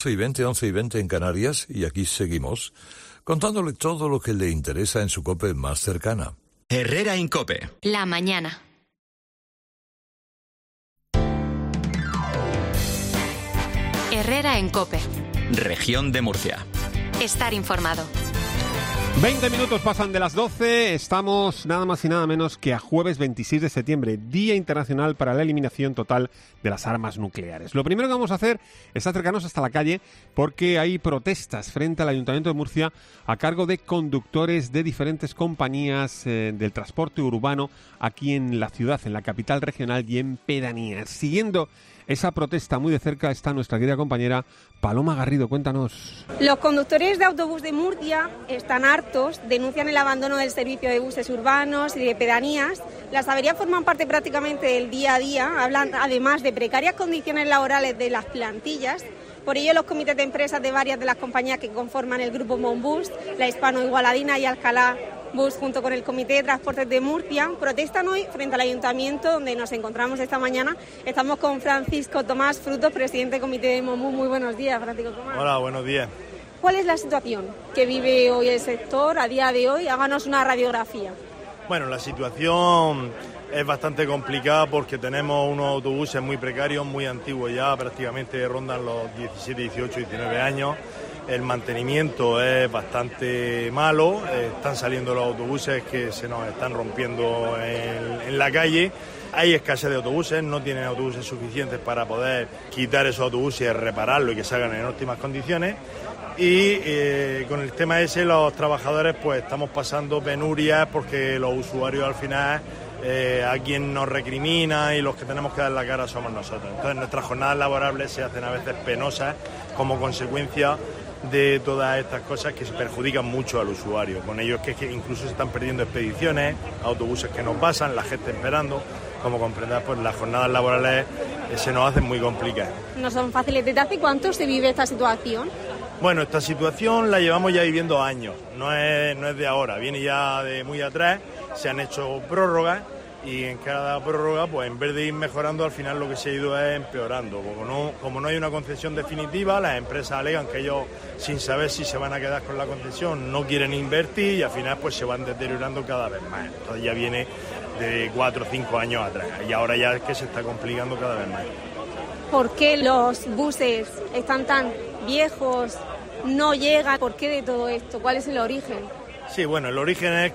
11:20 en Canarias, y aquí seguimos, contándole todo lo que le interesa en su COPE más cercana. Herrera en COPE. La mañana. Herrera en COPE. Región de Murcia. Estar informado. 20 minutos pasan de las 12, estamos nada más y nada menos que a jueves 26 de septiembre, Día Internacional para la Eliminación Total de las Armas Nucleares. Lo primero que vamos a hacer es acercarnos hasta la calle porque hay protestas frente al Ayuntamiento de Murcia a cargo de conductores de diferentes compañías del transporte urbano aquí en la ciudad, en la capital regional y en pedanías. Siguiendo esa protesta muy de cerca está nuestra querida compañera Paloma Garrido. Cuéntanos. Los conductores de autobús de Murcia están hartos, denuncian el abandono del servicio de buses urbanos y de pedanías. Las averías forman parte prácticamente del día a día, hablan además de precarias condiciones laborales de las plantillas. Por ello, los comités de empresas de varias de las compañías que conforman el grupo Monbus, la Hispano-Igualadina y Alcalá Bus, junto con el Comité de Transportes de Murcia, protestan hoy frente al Ayuntamiento, donde nos encontramos esta mañana. Estamos con Francisco Tomás Frutos, presidente del Comité de Monbus. Muy buenos días, Francisco Tomás. Hola, buenos días. ¿Cuál es la situación que vive hoy el sector a día de hoy? Háganos una radiografía. Bueno, la situación es bastante complicada porque tenemos unos autobuses muy precarios, muy antiguos ya, prácticamente rondan los 17, 18, 19 años. El mantenimiento es bastante malo, están saliendo los autobuses que se nos están rompiendo en la calle. Hay escasez de autobuses, no tienen autobuses suficientes para poder quitar esos autobuses y repararlos y que salgan en óptimas condiciones. Y con el tema ese, los trabajadores pues estamos pasando penurias porque los usuarios al final a quien nos recrimina y los que tenemos que dar la cara somos nosotros. Entonces nuestras jornadas laborables se hacen a veces penosas como consecuencia de todas estas cosas que se perjudican mucho al usuario. Con ello es que incluso se están perdiendo expediciones, autobuses que nos pasan, la gente esperando. Como comprenderás, pues las jornadas laborales se nos hacen muy complicadas. No son fáciles. ¿Desde hace cuánto se vive esta situación? Bueno, esta situación la llevamos ya viviendo años, no es de ahora, viene ya de muy atrás, se han hecho prórrogas y en cada prórroga, pues en vez de ir mejorando, al final lo que se ha ido es empeorando. Como no hay una concesión definitiva, las empresas alegan que ellos, sin saber si se van a quedar con la concesión, no quieren invertir y al final pues se van deteriorando cada vez más. Entonces ya viene de 4 o 5 años atrás y ahora ya es que se está complicando cada vez más. ¿Por qué los buses están tan viejos, no llegan? ¿Por qué de todo esto? ¿Cuál es el origen? Sí, bueno, el origen es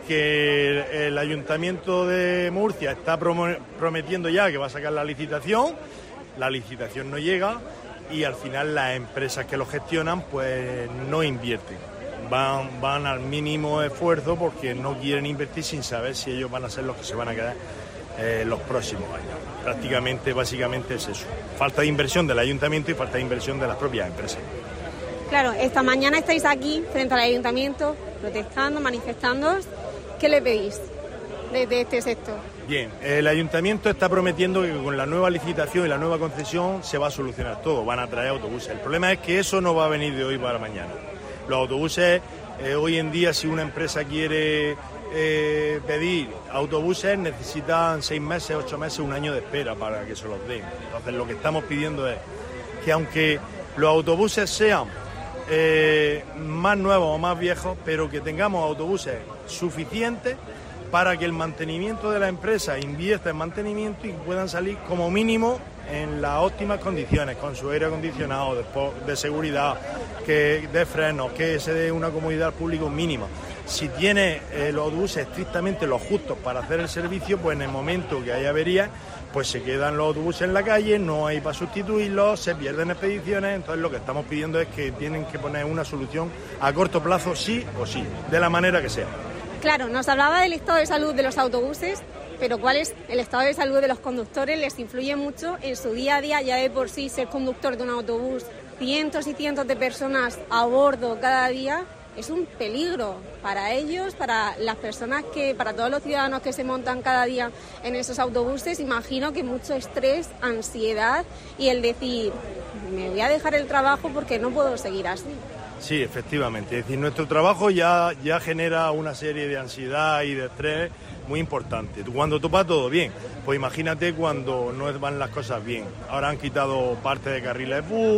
que el Ayuntamiento de Murcia está prometiendo ya que va a sacar la licitación no llega y al final las empresas que lo gestionan pues no invierten, van al mínimo esfuerzo porque no quieren invertir sin saber si ellos van a ser los que se van a quedar los próximos años. Básicamente es eso, falta de inversión del Ayuntamiento y falta de inversión de las propias empresas. Claro, esta mañana estáis aquí frente al Ayuntamiento protestando, manifestándoos. ¿Qué le pedís desde este sector? Bien, el Ayuntamiento está prometiendo que con la nueva licitación y la nueva concesión se va a solucionar todo, van a traer autobuses. El problema es que eso no va a venir de hoy para mañana. Los autobuses, hoy en día, si una empresa quiere pedir autobuses, necesitan 6 meses, 8 meses, 1 año de espera para que se los den. Entonces lo que estamos pidiendo es que aunque los autobuses sean más nuevos o más viejos, pero que tengamos autobuses suficientes para que el mantenimiento de la empresa invierta en mantenimiento y puedan salir como mínimo en las óptimas condiciones, con su aire acondicionado, de seguridad, que de frenos, que se dé una comodidad al público mínima. Si tiene los autobuses estrictamente los justos para hacer el servicio, pues en el momento que haya averías, pues se quedan los autobuses en la calle, no hay para sustituirlos, se pierden expediciones. Entonces lo que estamos pidiendo es que tienen que poner una solución a corto plazo, sí o sí, de la manera que sea. Claro, nos hablaba del estado de salud de los autobuses, pero ¿cuál es el estado de salud de los conductores? Les influye mucho en su día a día, ya de por sí ser conductor de un autobús, cientos y cientos de personas a bordo cada día, es un peligro para ellos, para las personas para todos los ciudadanos que se montan cada día en esos autobuses. Imagino que mucho estrés, ansiedad y el decir, me voy a dejar el trabajo porque no puedo seguir así. Sí, efectivamente. Es decir, nuestro trabajo ya genera una serie de ansiedad y de estrés muy importante. Cuando va todo bien, pues imagínate cuando no van las cosas bien. Ahora han quitado parte de carriles bus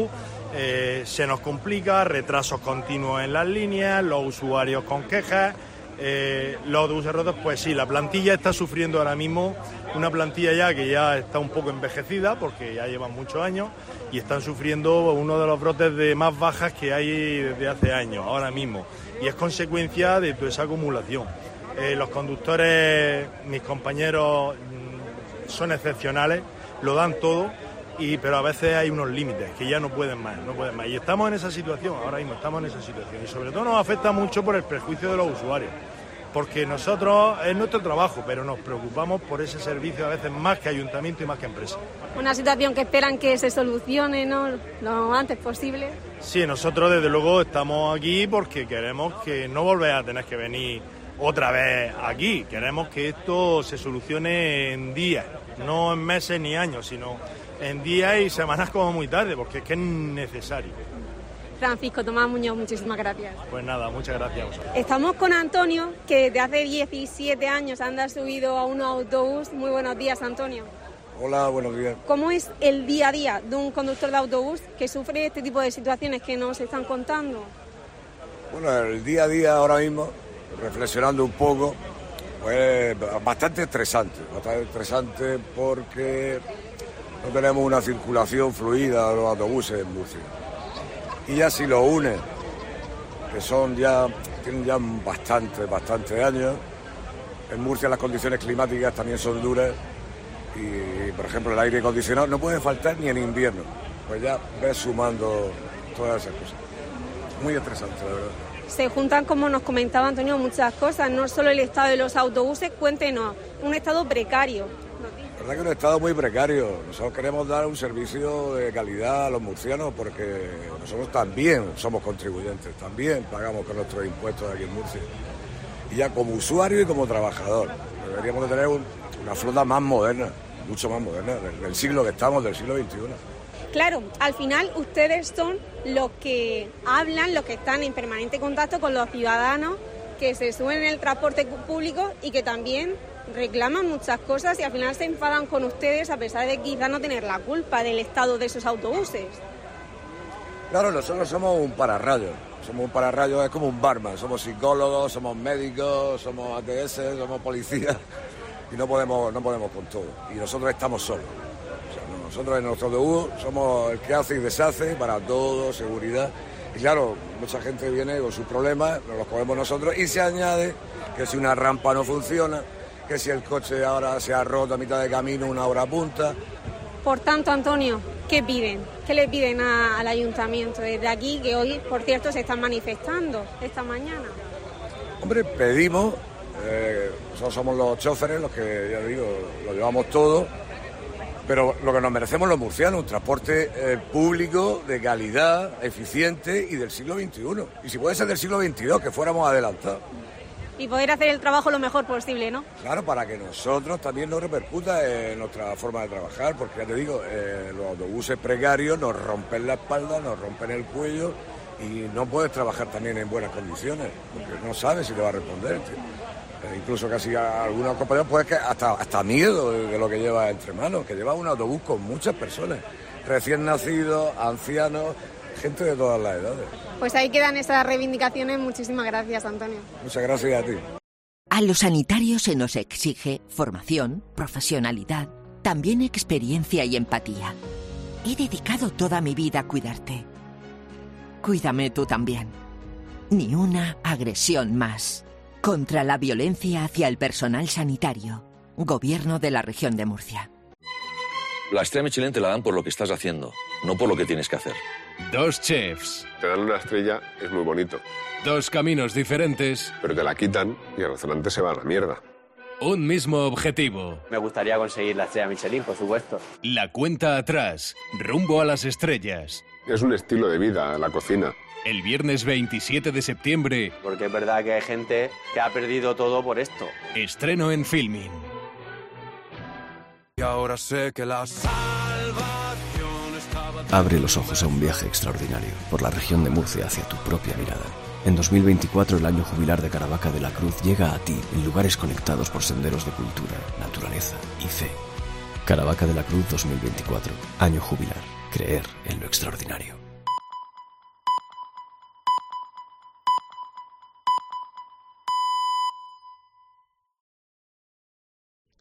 se nos complica, retrasos continuos en las líneas, los usuarios con quejas, los autobuses rotos. Pues sí, la plantilla está sufriendo ahora mismo, una plantilla ya que ya está un poco envejecida porque ya llevan muchos años y están sufriendo uno de los brotes de más bajas que hay desde hace años, ahora mismo, y es consecuencia de toda esa acumulación. Los conductores, mis compañeros, son excepcionales, lo dan todo, pero a veces hay unos límites que ya no pueden más. Y estamos en esa situación, ahora mismo estamos en esa situación. Y sobre todo nos afecta mucho por el prejuicio de los usuarios, porque nosotros, es nuestro trabajo, pero nos preocupamos por ese servicio a veces más que ayuntamiento y más que empresa. Una situación que esperan que se solucione, ¿no?, lo antes posible. Sí, nosotros desde luego estamos aquí porque queremos que no volver a tener que venir otra vez aquí. Queremos que esto se solucione en días, no en meses ni años, sino en días y semanas como muy tarde, porque es que es necesario. Francisco Tomás Muñoz, muchísimas gracias. Pues nada, muchas gracias a vosotros. Estamos con Antonio, que desde hace 17 años anda subido a un autobús. Muy buenos días, Antonio. Hola, buenos días. ¿Cómo es el día a día de un conductor de autobús que sufre este tipo de situaciones que nos están contando? Bueno, el día a día ahora mismo, reflexionando un poco, pues bastante estresante porque no tenemos una circulación fluida de los autobuses en Murcia. Y ya si lo unen, que tienen ya bastante años, en Murcia las condiciones climáticas también son duras y, por ejemplo, el aire acondicionado no puede faltar ni en invierno, pues ya ves sumando todas esas cosas. Muy estresante, la verdad. Se juntan, como nos comentaba Antonio, muchas cosas, no solo el estado de los autobuses. Cuéntenos, un estado precario. La verdad que es un estado muy precario. Nosotros queremos dar un servicio de calidad a los murcianos porque nosotros también somos contribuyentes, también pagamos con nuestros impuestos aquí en Murcia. Y ya como usuario y como trabajador, deberíamos de tener una flota más moderna, mucho más moderna, del siglo que estamos, del siglo XXI. Claro, al final ustedes son los que hablan, los que están en permanente contacto con los ciudadanos que se suben en el transporte público y que también reclaman muchas cosas y al final se enfadan con ustedes a pesar de quizá no tener la culpa del estado de esos autobuses. Claro, nosotros somos un pararrayos. Es como un barman, somos psicólogos, somos médicos, somos ATS, somos policías y no podemos con todo. Y nosotros estamos solos. Nosotros en nuestro autobús somos el que hace y deshace para todo, seguridad. Y claro, mucha gente viene con sus problemas, nos los cogemos nosotros y se añade que si una rampa no funciona, que si el coche ahora se ha roto a mitad de camino, una hora punta. Por tanto, Antonio, ¿qué piden? ¿Qué le piden al ayuntamiento desde aquí, que hoy, por cierto, se están manifestando esta mañana? Hombre, pedimos, nosotros somos los choferes, los que, ya digo, lo llevamos todo. Pero lo que nos merecemos los murcianos, un transporte público de calidad, eficiente y del siglo XXI. Y si puede ser del siglo XXII, que fuéramos adelantados. Y poder hacer el trabajo lo mejor posible, ¿no? Claro, para que nosotros también nos repercuta en nuestra forma de trabajar, porque ya te digo, los autobuses precarios nos rompen la espalda, nos rompen el cuello y no puedes trabajar también en buenas condiciones, porque no sabes si te va a responder. Incluso casi a algunos compañeros pues que hasta miedo de lo que lleva entre manos, que lleva un autobús con muchas personas, recién nacidos, ancianos, gente de todas las edades. Pues ahí quedan esas reivindicaciones. Muchísimas gracias, Antonio. Muchas gracias a ti. A los sanitarios se nos exige formación, profesionalidad, también experiencia y empatía. He dedicado toda mi vida a cuidarte. Cuídame tú también. Ni una agresión más. Contra la violencia hacia el personal sanitario. Gobierno de la Región de Murcia. La estrella Michelin te la dan por lo que estás haciendo, no por lo que tienes que hacer. Dos chefs. Te dan una estrella, es muy bonito. Dos caminos diferentes. Pero te la quitan y el restaurante se va a la mierda. Un mismo objetivo. Me gustaría conseguir la estrella Michelin, por supuesto. La cuenta atrás, rumbo a las estrellas. Es un estilo de vida, la cocina. El viernes 27 de septiembre. Porque es verdad que hay gente que ha perdido todo por esto. Estreno en Filmin. Y ahora sé que la salvación estaba... Abre los ojos a un viaje extraordinario por la región de Murcia hacia tu propia mirada. En 2024 el año jubilar de Caravaca de la Cruz llega a ti en lugares conectados por senderos de cultura, naturaleza y fe. Caravaca de la Cruz 2024. Año jubilar. Creer en lo extraordinario.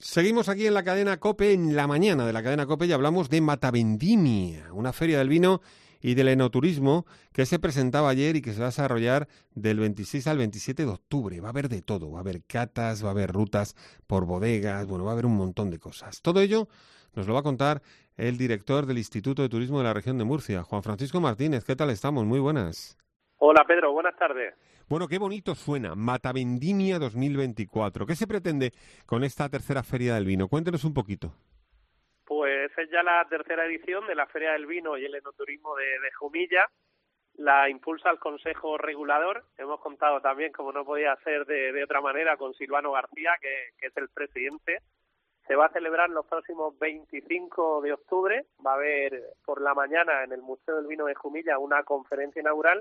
Seguimos aquí en la cadena COPE, en la mañana de la cadena COPE, y hablamos de Matavendimia, una feria del vino y del enoturismo que se presentaba ayer y que se va a desarrollar del 26 al 27 de octubre. Va a haber de todo, va a haber catas, va a haber rutas por bodegas, bueno, va a haber un montón de cosas. Todo ello nos lo va a contar el director del Instituto de Turismo de la región de Murcia, Juan Francisco Martínez. ¿Qué tal estamos? Muy buenas. Hola Pedro, buenas tardes. Bueno, qué bonito suena, Matavendimia 2024. ¿Qué se pretende con esta tercera Feria del Vino? Cuéntenos un poquito. Pues es ya la tercera edición de la Feria del Vino y el Enoturismo de Jumilla. La impulsa el Consejo Regulador. Hemos contado también, como no podía ser de otra manera, con Silvano García, que es el presidente. Se va a celebrar los próximos 25 de octubre. Va a haber por la mañana en el Museo del Vino de Jumilla una conferencia inaugural,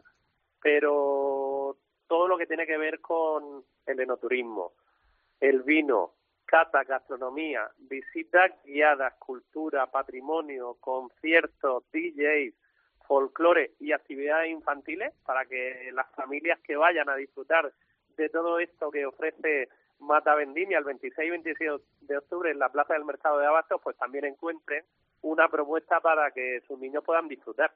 pero todo lo que tiene que ver con el enoturismo, el vino, cata, gastronomía, visitas guiadas, cultura, patrimonio, conciertos, DJs, folclore y actividades infantiles para que las familias que vayan a disfrutar de todo esto que ofrece Matavendimia el 26 y 27 de octubre en la Plaza del Mercado de Abastos, pues también encuentren una propuesta para que sus niños puedan disfrutar.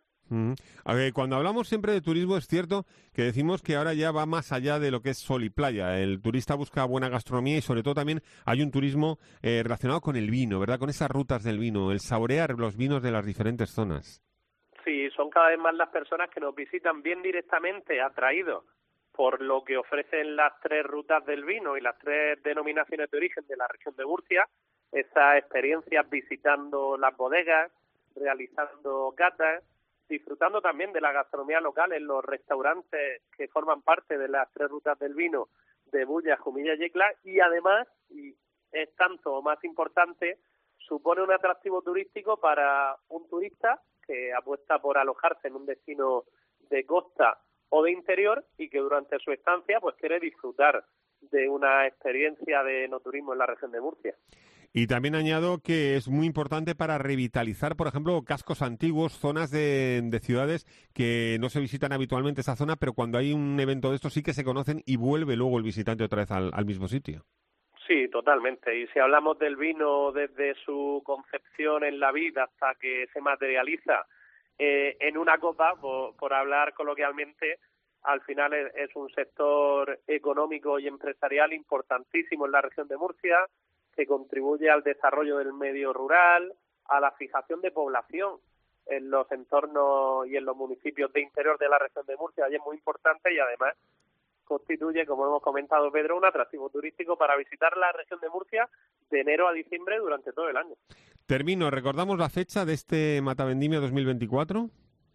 A ver, cuando hablamos siempre de turismo es cierto que decimos que ahora ya va más allá de lo que es sol y playa. El turista busca buena gastronomía y sobre todo también hay un turismo relacionado con el vino, ¿verdad? Con esas rutas del vino, el saborear los vinos de las diferentes zonas. Sí, son cada vez más las personas que nos visitan bien directamente, atraídos por lo que ofrecen las 3 rutas del vino y las 3 denominaciones de origen de la región de Murcia, esas experiencias visitando las bodegas, realizando catas, disfrutando también de la gastronomía local en los restaurantes que forman parte de las 3 rutas del vino de Bulla, Jumilla y Yecla, y además, y es tanto o más importante, supone un atractivo turístico para un turista que apuesta por alojarse en un destino de costa o de interior y que durante su estancia pues quiere disfrutar de una experiencia de enoturismo en la región de Murcia. Y también añado que es muy importante para revitalizar, por ejemplo, cascos antiguos, zonas de ciudades que no se visitan habitualmente esa zona, pero cuando hay un evento de estos sí que se conocen y vuelve luego el visitante otra vez al mismo sitio. Sí, totalmente. Y si hablamos del vino desde su concepción en la vida hasta que se materializa en una copa, por hablar coloquialmente, al final es un sector económico y empresarial importantísimo en la región de Murcia, que contribuye al desarrollo del medio rural, a la fijación de población en los entornos y en los municipios de interior de la región de Murcia, y es muy importante y además constituye, como hemos comentado Pedro, un atractivo turístico para visitar la región de Murcia de enero a diciembre durante todo el año. Termino, ¿recordamos la fecha de este Matavendimia 2024?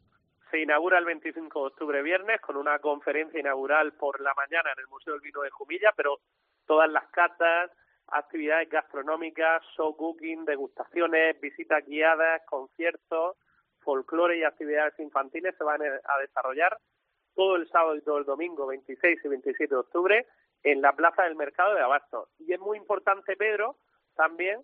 Se inaugura el 25 de octubre viernes con una conferencia inaugural por la mañana en el Museo del Vino de Jumilla, pero todas las catas, actividades gastronómicas, show cooking, degustaciones, visitas guiadas, conciertos, folclore y actividades infantiles se van a desarrollar todo el sábado y todo el domingo, 26 y 27 de octubre, en la Plaza del Mercado de Abastos. Y es muy importante, Pedro, también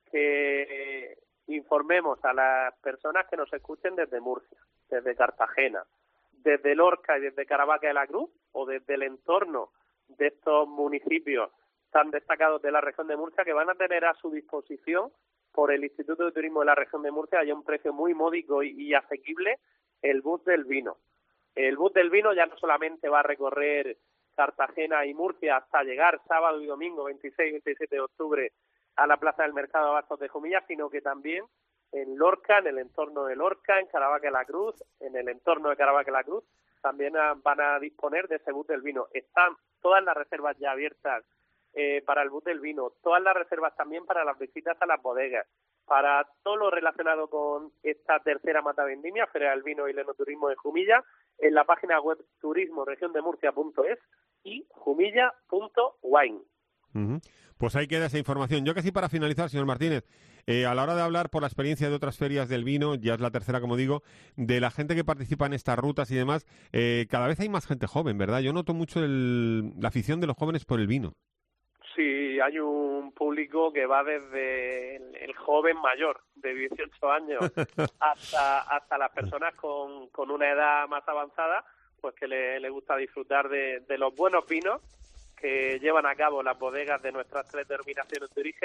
que informemos a las personas que nos escuchen desde Murcia, desde Cartagena, desde Lorca y desde Caravaca de la Cruz, o desde el entorno de estos municipios tan destacados de la región de Murcia, que van a tener a su disposición por el Instituto de Turismo de la región de Murcia a un precio muy módico y asequible el bus del vino. El bus del vino ya no solamente va a recorrer Cartagena y Murcia hasta llegar sábado y domingo 26 y 27 de octubre a la Plaza del Mercado de Abastos de Jumilla, sino que también en Lorca, en el entorno de Lorca, en Caravaca de la Cruz, en el entorno de Caravaca de la Cruz, también van a disponer de ese bus del vino. Están todas las reservas ya abiertas para el bus del vino, todas las reservas también para las visitas a las bodegas, para todo lo relacionado con esta tercera Matavendimia, Feria del Vino y el Enoturismo de Jumilla, en la página web turismoregiondemurcia.es y jumilla.wine. Pues ahí queda esa información. Yo casi para finalizar, señor Martínez, a la hora de hablar por la experiencia de otras ferias del vino, ya es la tercera, como digo, de la gente que participa en estas rutas y demás, cada vez hay más gente joven, ¿verdad? Yo noto mucho la afición de los jóvenes por el vino. Sí, hay un público que va desde el joven mayor, de 18 años, hasta las personas con una edad más avanzada, pues que le gusta disfrutar de los buenos vinos que llevan a cabo las bodegas de nuestras 3 denominaciones de origen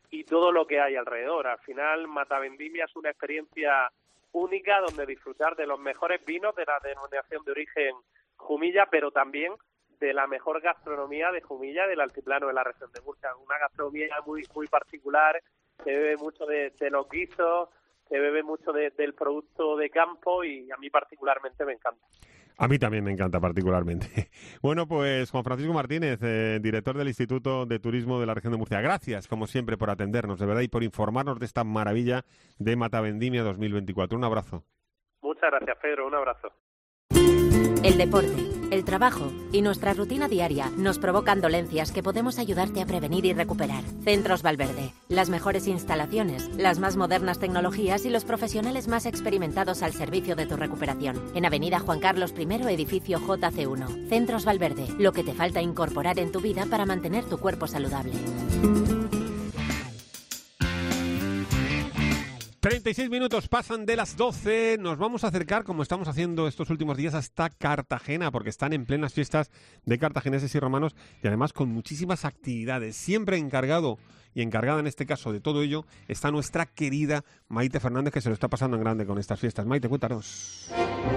y todo lo que hay alrededor. Al final, Matavendimia es una experiencia única donde disfrutar de los mejores vinos de la denominación de origen Jumilla, pero también de la mejor gastronomía de Jumilla y del altiplano de la región de Murcia. Una gastronomía muy particular, que bebe mucho de los guisos, que bebe mucho del producto de campo, y a mí particularmente me encanta. A mí también me encanta particularmente. Bueno, pues Juan Francisco Martínez, director del Instituto de Turismo de la región de Murcia. Gracias, como siempre, por atendernos, de verdad, y por informarnos de esta maravilla de Matavendimia 2024. Un abrazo. Muchas gracias, Pedro. Un abrazo. El deporte, el trabajo y nuestra rutina diaria nos provocan dolencias que podemos ayudarte a prevenir y recuperar. Centros Valverde, las mejores instalaciones, las más modernas tecnologías y los profesionales más experimentados al servicio de tu recuperación. En Avenida Juan Carlos I, edificio JC1. Centros Valverde, lo que te falta incorporar en tu vida para mantener tu cuerpo saludable. 36 minutos pasan de las 12. Nos vamos a acercar, como estamos haciendo estos últimos días, hasta Cartagena, porque están en plenas fiestas de cartagineses y romanos, y además con muchísimas actividades. Siempre encargado y encargada en este caso de todo ello está nuestra querida Maite Fernández, que se lo está pasando en grande con estas fiestas. Maite, cuéntanos.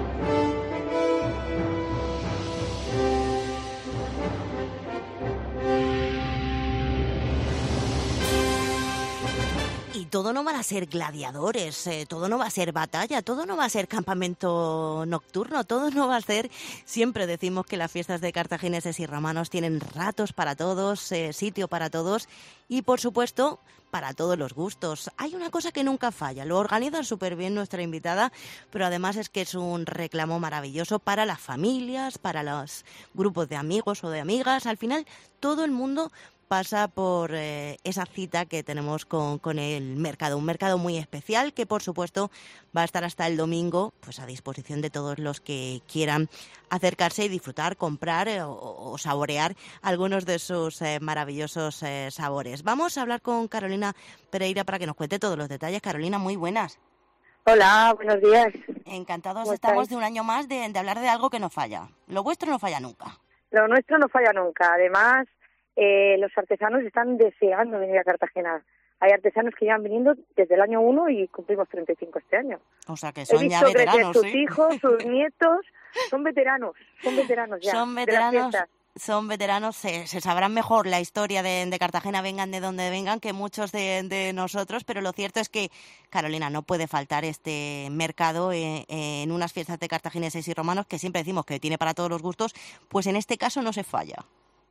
Todo no van a ser gladiadores, todo no va a ser batalla, todo no va a ser campamento nocturno, todo no va a ser... Siempre decimos que las fiestas de cartagineses y romanos tienen ratos para todos, sitio para todos y, por supuesto, para todos los gustos. Hay una cosa que nunca falla, lo organiza súper bien nuestra invitada, pero además es que es un reclamo maravilloso para las familias, para los grupos de amigos o de amigas. Al final, todo el mundo pasa por esa cita que tenemos con el mercado, un mercado muy especial que, por supuesto, va a estar hasta el domingo pues a disposición de todos los que quieran acercarse y disfrutar, comprar o saborear algunos de sus maravillosos sabores. Vamos a hablar con Carolina Pereira para que nos cuente todos los detalles. Carolina, muy buenas. Hola, buenos días. Encantados estamos de un año más de hablar de algo que no falla. Lo vuestro no falla nunca. Lo nuestro no falla nunca. Además, los artesanos están deseando venir a Cartagena. Hay artesanos que llevan viniendo desde el año 1 y cumplimos 35 este año. O sea que son ya veteranos, sus hijos, sus nietos, son veteranos ya. Son veteranos, se sabrán mejor la historia de Cartagena, vengan de donde vengan, que muchos de nosotros, pero lo cierto es que, Carolina, no puede faltar este mercado en unas fiestas de cartagineses y romanos que siempre decimos que tiene para todos los gustos, pues en este caso no se falla.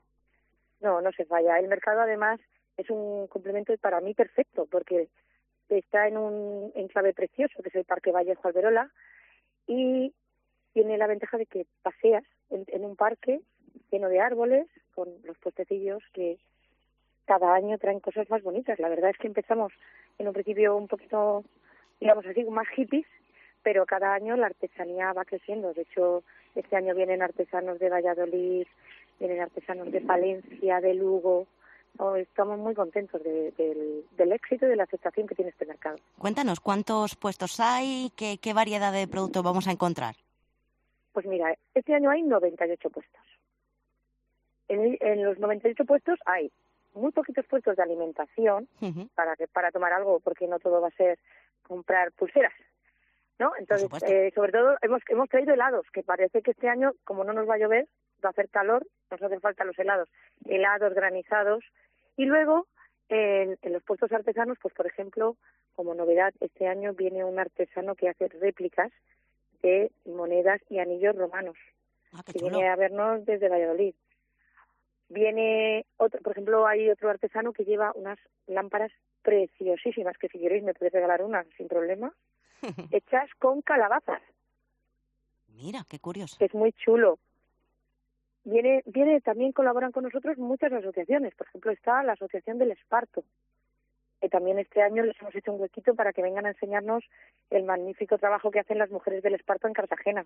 No se falla. El mercado, además, es un complemento para mí perfecto, porque está en un enclave precioso, que es el Parque Vallejo Alberola, y tiene la ventaja de que paseas en un parque lleno de árboles, con los puestecillos que cada año traen cosas más bonitas. La verdad es que empezamos en un principio un poquito, digamos así, más hippies, pero cada año la artesanía va creciendo. De hecho, este año vienen artesanos de Valladolid, vienen artesanos de Palencia, de Lugo. Estamos muy contentos del éxito y de la aceptación que tiene este mercado. Cuéntanos, ¿cuántos puestos hay? ¿Qué variedad de productos vamos a encontrar? Pues mira, este año hay 98 puestos. En los 98 puestos hay muy poquitos puestos de alimentación para tomar algo, porque no todo va a ser comprar pulseras, ¿no? Entonces, sobre todo, hemos traído helados, que parece que este año, como no nos va a llover, va a hacer calor, nos hacen falta los helados granizados. Y luego, en los puestos artesanos, pues por ejemplo, como novedad, este año viene un artesano que hace réplicas de monedas y anillos romanos, que viene a vernos desde Valladolid. Viene otro, por ejemplo, hay otro artesano que lleva unas lámparas preciosísimas, que si queréis me podéis regalar una sin problema, hechas con calabazas. Mira, qué curioso. Es muy chulo. También colaboran con nosotros muchas asociaciones. Por ejemplo, está la Asociación del Esparto, que también este año les hemos hecho un huequito para que vengan a enseñarnos el magnífico trabajo que hacen las mujeres del Esparto en Cartagena.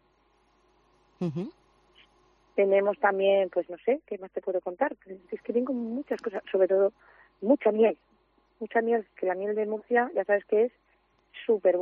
Tenemos también, pues no sé, ¿qué más te puedo contar? Es que tengo muchas cosas, sobre todo mucha miel, que la miel de Murcia ya sabes que es súper buena.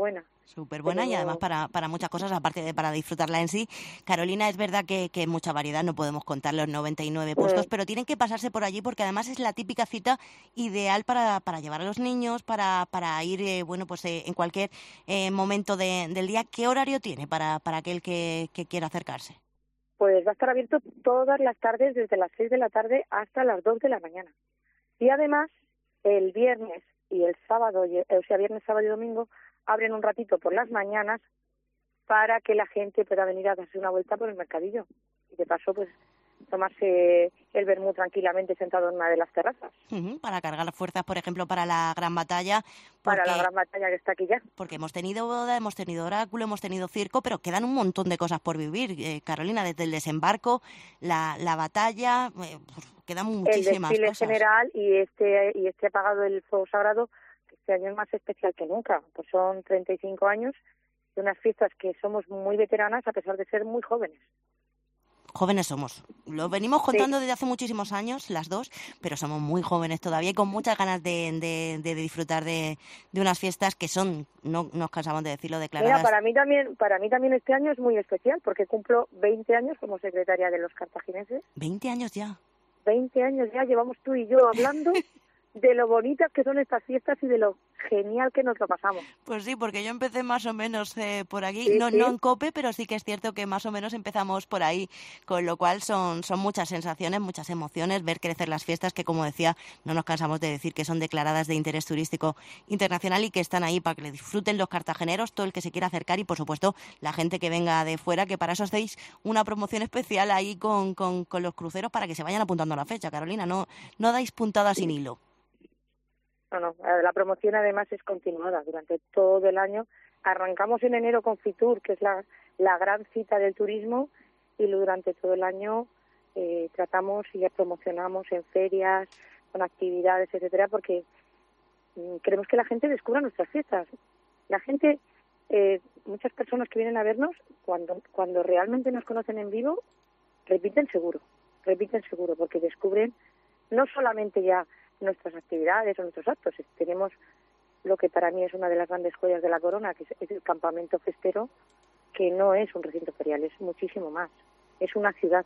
Súper buena y además para muchas cosas, aparte de para disfrutarla en sí. Carolina, es verdad que mucha variedad, no podemos contar los 99 puestos, pero tienen que pasarse por allí porque además es la típica cita ideal para llevar a los niños, para ir, en cualquier momento del día. ¿Qué horario tiene para aquel que quiera acercarse? Pues va a estar abierto todas las tardes, desde las 6 de la tarde hasta las 2 de la mañana. Y además, el viernes y el sábado, viernes, sábado y domingo, abren un ratito por las mañanas para que la gente pueda venir a darse una vuelta por el mercadillo. Y de paso, pues, tomarse el vermú tranquilamente sentado en una de las terrazas. Para cargar las fuerzas, por ejemplo, para la gran batalla. Para la gran batalla que está aquí ya. Porque hemos tenido boda, hemos tenido oráculo, hemos tenido circo, pero quedan un montón de cosas por vivir. Carolina, desde el desembarco, la batalla, quedan muchísimas cosas. El desfile cosas. general y este apagado del fuego sagrado, que este año es más especial que nunca. Pues son 35 años de unas fiestas que somos muy veteranas a pesar de ser muy jóvenes. Jóvenes somos. Lo venimos contando desde hace muchísimos años, las dos, pero somos muy jóvenes todavía y con muchas ganas de disfrutar de unas fiestas que son, no nos cansamos de decirlo, declaradas. Mira, para mí también este año es muy especial porque cumplo 20 años como secretaria de los cartagineses. 20 años ya. 20 años ya llevamos tú y yo hablando de lo bonitas que son estas fiestas y de lo genial que nos lo pasamos. Pues sí, porque yo empecé más o menos por aquí, no en COPE, pero sí que es cierto que más o menos empezamos por ahí, con lo cual son muchas sensaciones, muchas emociones, ver crecer las fiestas que, como decía, no nos cansamos de decir que son declaradas de interés turístico internacional y que están ahí para que le disfruten los cartageneros, todo el que se quiera acercar y, por supuesto, la gente que venga de fuera, que para eso hacéis una promoción especial ahí con los cruceros para que se vayan apuntando a la fecha. Carolina, no dais puntada sin hilo. No, la promoción además es continuada durante todo el año. Arrancamos en enero con Fitur, que es la gran cita del turismo, y durante todo el año tratamos y promocionamos en ferias, con actividades, etcétera, porque queremos que la gente descubra nuestras fiestas. La gente, muchas personas que vienen a vernos, cuando realmente nos conocen en vivo, repiten seguro, porque descubren no solamente ya nuestras actividades o nuestros actos. Tenemos lo que para mí es una de las grandes joyas de la corona, que es el campamento festero, que no es un recinto ferial, es muchísimo más. Es una ciudad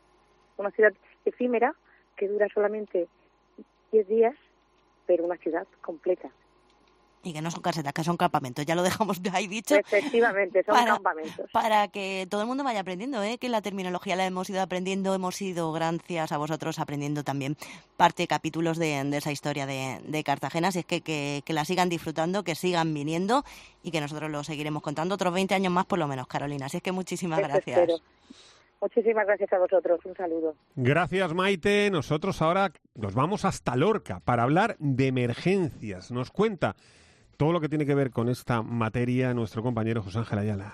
efímera que dura solamente 10 días, pero una ciudad completa. Y que no son casetas, que son campamentos, ya lo dejamos ahí dicho. Efectivamente, son campamentos. Para que todo el mundo vaya aprendiendo, que la terminología la hemos ido aprendiendo, hemos ido, gracias a vosotros, aprendiendo también capítulos de esa historia de Cartagena. Así es que la sigan disfrutando, que sigan viniendo y que nosotros lo seguiremos contando otros 20 años más por lo menos, Carolina. Así es que muchísimas gracias. Espero. Muchísimas gracias a vosotros, un saludo. Gracias, Maite. Nosotros ahora nos vamos hasta Lorca para hablar de emergencias. Nos cuenta todo lo que tiene que ver con esta materia nuestro compañero José Ángel Ayala.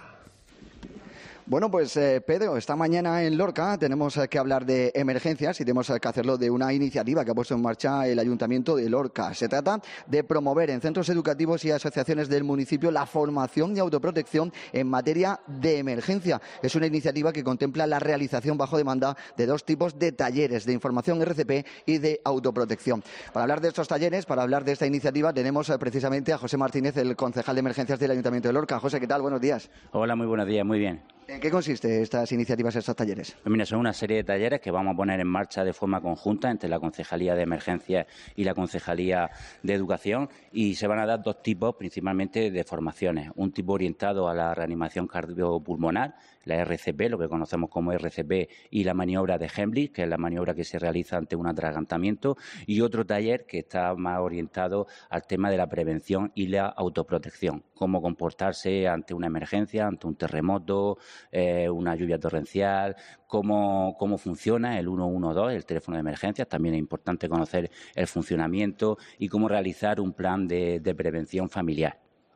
Bueno, pues Pedro, esta mañana en Lorca tenemos que hablar de emergencias y tenemos que hacerlo de una iniciativa que ha puesto en marcha el Ayuntamiento de Lorca. Se trata de promover en centros educativos y asociaciones del municipio la formación y autoprotección en materia de emergencia. Es una iniciativa que contempla la realización bajo demanda de 2 tipos de talleres de información RCP y de autoprotección. Para hablar de estos talleres, para hablar de esta iniciativa, tenemos precisamente a José Martínez, el concejal de emergencias del Ayuntamiento de Lorca. José, ¿qué tal? Buenos días. Hola, muy buenos días, muy bien. ¿En qué consiste estas iniciativas, estos talleres? Pues mira, son una serie de talleres que vamos a poner en marcha de forma conjunta entre la Concejalía de Emergencias y la Concejalía de Educación y se van a dar 2 tipos principalmente de formaciones. Un tipo orientado a la reanimación cardiopulmonar, la RCP, lo que conocemos como RCP, y la maniobra de Heimlich, que es la maniobra que se realiza ante un atragantamiento, y otro taller que está más orientado al tema de la prevención y la autoprotección, cómo comportarse ante una emergencia, ante un terremoto, una lluvia torrencial, cómo funciona el 112, el teléfono de emergencias. También es importante conocer el funcionamiento y cómo realizar un plan de prevención familiar.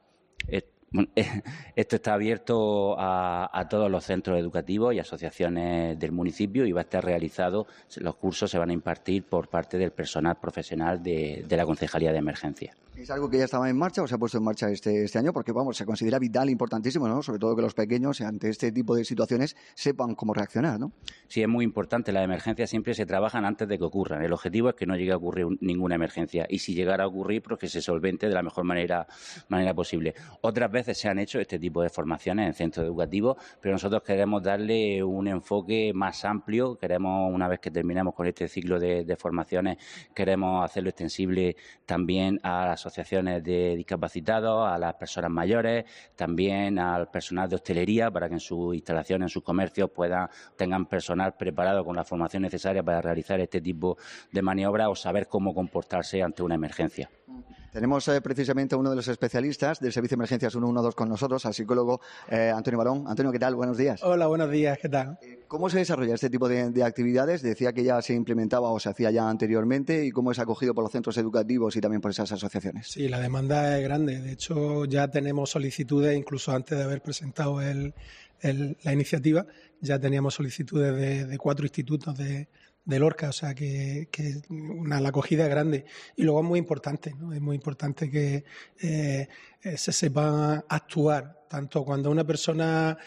Esto está abierto a todos los centros educativos y asociaciones del municipio y va a estar realizado, los cursos se van a impartir por parte del personal profesional de la Concejalía de Emergencias. ¿Es algo que ya estaba en marcha o se ha puesto en marcha este año? Porque, se considera vital, importantísimo, ¿no? Sobre todo que los pequeños, ante este tipo de situaciones, sepan cómo reaccionar, ¿no? sí es muy importante. Las emergencias siempre se trabajan antes de que ocurran. El objetivo es que no llegue a ocurrir ninguna emergencia y si llegara a ocurrir, pues que se solvente de la mejor manera posible. Otras veces se han hecho este tipo de formaciones en centros educativos, pero nosotros queremos darle un enfoque más amplio. Queremos, una vez que terminemos con este ciclo de formaciones, queremos hacerlo extensible también a las asociaciones de discapacitados, a las personas mayores, también al personal de hostelería, para que en sus instalaciones, en sus comercios, tengan personal preparado con la formación necesaria para realizar este tipo de maniobras o saber cómo comportarse ante una emergencia. Tenemos precisamente a uno de los especialistas del Servicio de Emergencias 112 con nosotros, al psicólogo Antonio Barón. Antonio, ¿qué tal? Buenos días. Hola, buenos días, ¿qué tal? ¿Cómo se desarrolla este tipo de actividades? Decía que ya se implementaba o se hacía ya anteriormente, ¿y cómo es acogido por los centros educativos y también por esas asociaciones? Sí, la demanda es grande. De hecho, ya tenemos solicitudes, incluso antes de haber presentado la iniciativa, ya teníamos solicitudes de 4 institutos de Lorca, o sea que la acogida es grande. Y luego es muy importante, ¿no? Es muy importante que se sepa actuar, tanto cuando una persona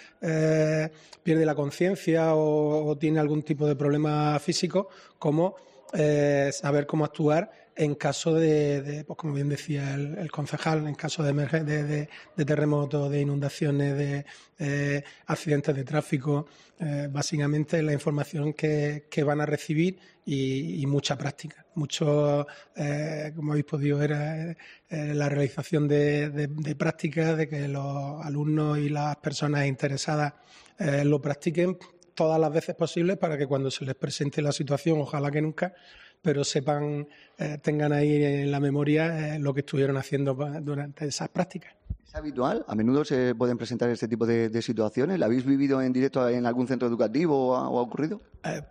pierde la conciencia o tiene algún tipo de problema físico, como saber cómo actuar en caso de pues como bien decía el concejal, en caso de terremotos, de inundaciones, de accidentes de tráfico. Básicamente la información que van a recibir y mucha práctica. Mucho, como habéis podido ver, la realización de prácticas, de que los alumnos y las personas interesadas lo practiquen todas las veces posibles para que cuando se les presente la situación, ojalá que nunca, pero sepan, tengan ahí en la memoria lo que estuvieron haciendo durante esas prácticas. ¿Es habitual? ¿A menudo se pueden presentar este tipo de situaciones? ¿La habéis vivido en directo en algún centro educativo o ha ocurrido?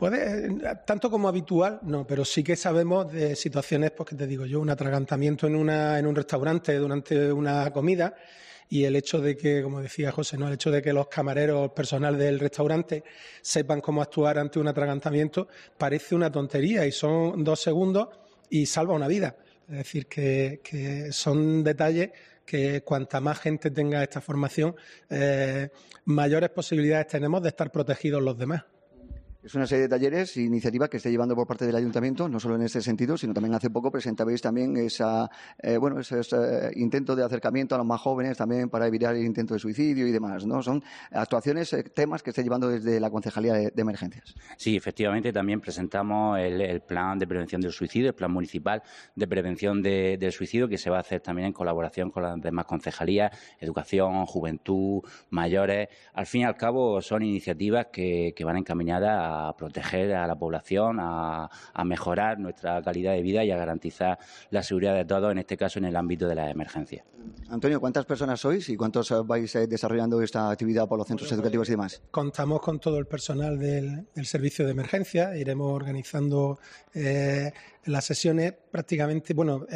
Tanto como habitual, no, pero sí que sabemos de situaciones, pues que te digo yo, un atragantamiento en un restaurante durante una comida. Y el hecho de que, como decía José, ¿no? El hecho de que los camareros, el personal del restaurante sepan cómo actuar ante un atragantamiento parece una tontería y son 2 segundos y salva una vida. Es decir, que son detalles que cuanta más gente tenga esta formación, mayores posibilidades tenemos de estar protegidos los demás. Es una serie de talleres e iniciativas que está llevando por parte del Ayuntamiento, no solo en este sentido, sino también hace poco presentabais también ese intento de acercamiento a los más jóvenes también para evitar el intento de suicidio y demás, ¿no? Son actuaciones, temas que está llevando desde la Concejalía de Emergencias. Sí, efectivamente, también presentamos el plan de prevención del suicidio, el plan municipal de prevención del suicidio, que se va a hacer también en colaboración con las demás concejalías, educación, juventud, mayores. Al fin y al cabo, son iniciativas que van encaminadas a proteger a la población, a mejorar nuestra calidad de vida y a garantizar la seguridad de todos, en este caso en el ámbito de las emergencias. Antonio, ¿cuántas personas sois y cuántos vais desarrollando esta actividad por los centros educativos y demás? Contamos con todo el personal del servicio de emergencia, iremos organizando las sesiones prácticamente,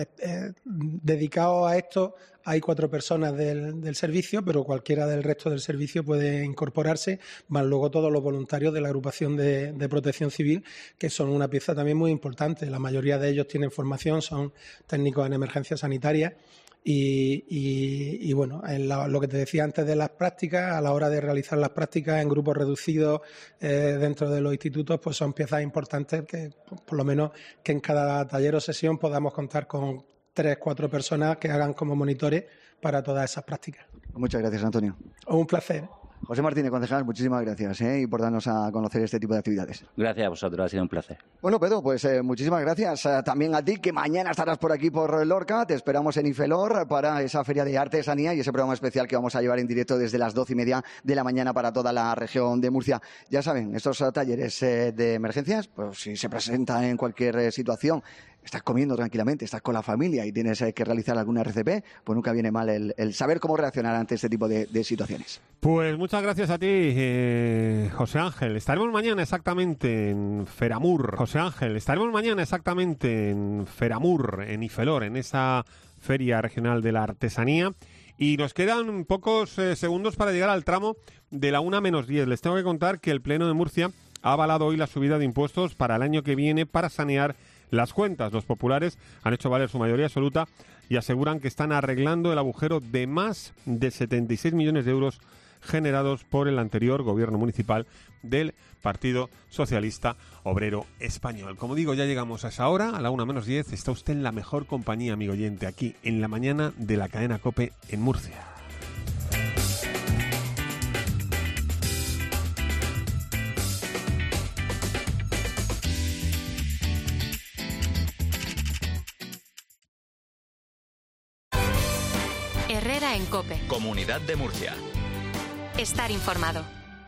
dedicados a esto. Hay 4 personas del servicio, pero cualquiera del resto del servicio puede incorporarse, más luego todos los voluntarios de la agrupación de protección civil, que son una pieza también muy importante. La mayoría de ellos tienen formación, son técnicos en emergencias sanitarias y lo que te decía antes de las prácticas, a la hora de realizar las prácticas en grupos reducidos dentro de los institutos, pues son piezas importantes que, por lo menos, que en cada taller o sesión podamos contar con 3-4 personas que hagan como monitores para todas esas prácticas. Muchas gracias, Antonio. Un placer. José Martínez, concejal, muchísimas gracias y por darnos a conocer este tipo de actividades. Gracias a vosotros, ha sido un placer. Bueno, Pedro, pues muchísimas gracias también a ti, que mañana estarás por aquí por Lorca. Te esperamos en Ifelor para esa feria de artesanía y ese programa especial que vamos a llevar en directo desde las 12:30 de la mañana para toda la región de Murcia. Ya saben, estos talleres de emergencias, pues si se presentan en cualquier situación, estás comiendo tranquilamente, estás con la familia y tienes que realizar alguna RCP, pues nunca viene mal el saber cómo reaccionar ante este tipo de situaciones. Pues muchas gracias a ti, José Ángel. Estaremos mañana exactamente en Feramur. José Ángel, estaremos mañana exactamente en Feramur, en Ifelor, en esa feria regional de la artesanía. Y nos quedan pocos segundos para llegar al tramo de la 1:10. Les tengo que contar que el Pleno de Murcia ha avalado hoy la subida de impuestos para el año que viene para sanear las cuentas. Los populares han hecho valer su mayoría absoluta y aseguran que están arreglando el agujero de más de 76 millones de euros generados por el anterior gobierno municipal del Partido Socialista Obrero Español. Como digo, ya llegamos a esa hora, a la 1:10. Está usted en la mejor compañía, amigo oyente, aquí en la mañana de la cadena COPE en Murcia. Herrera en COPE. Comunidad de Murcia. Estar informado.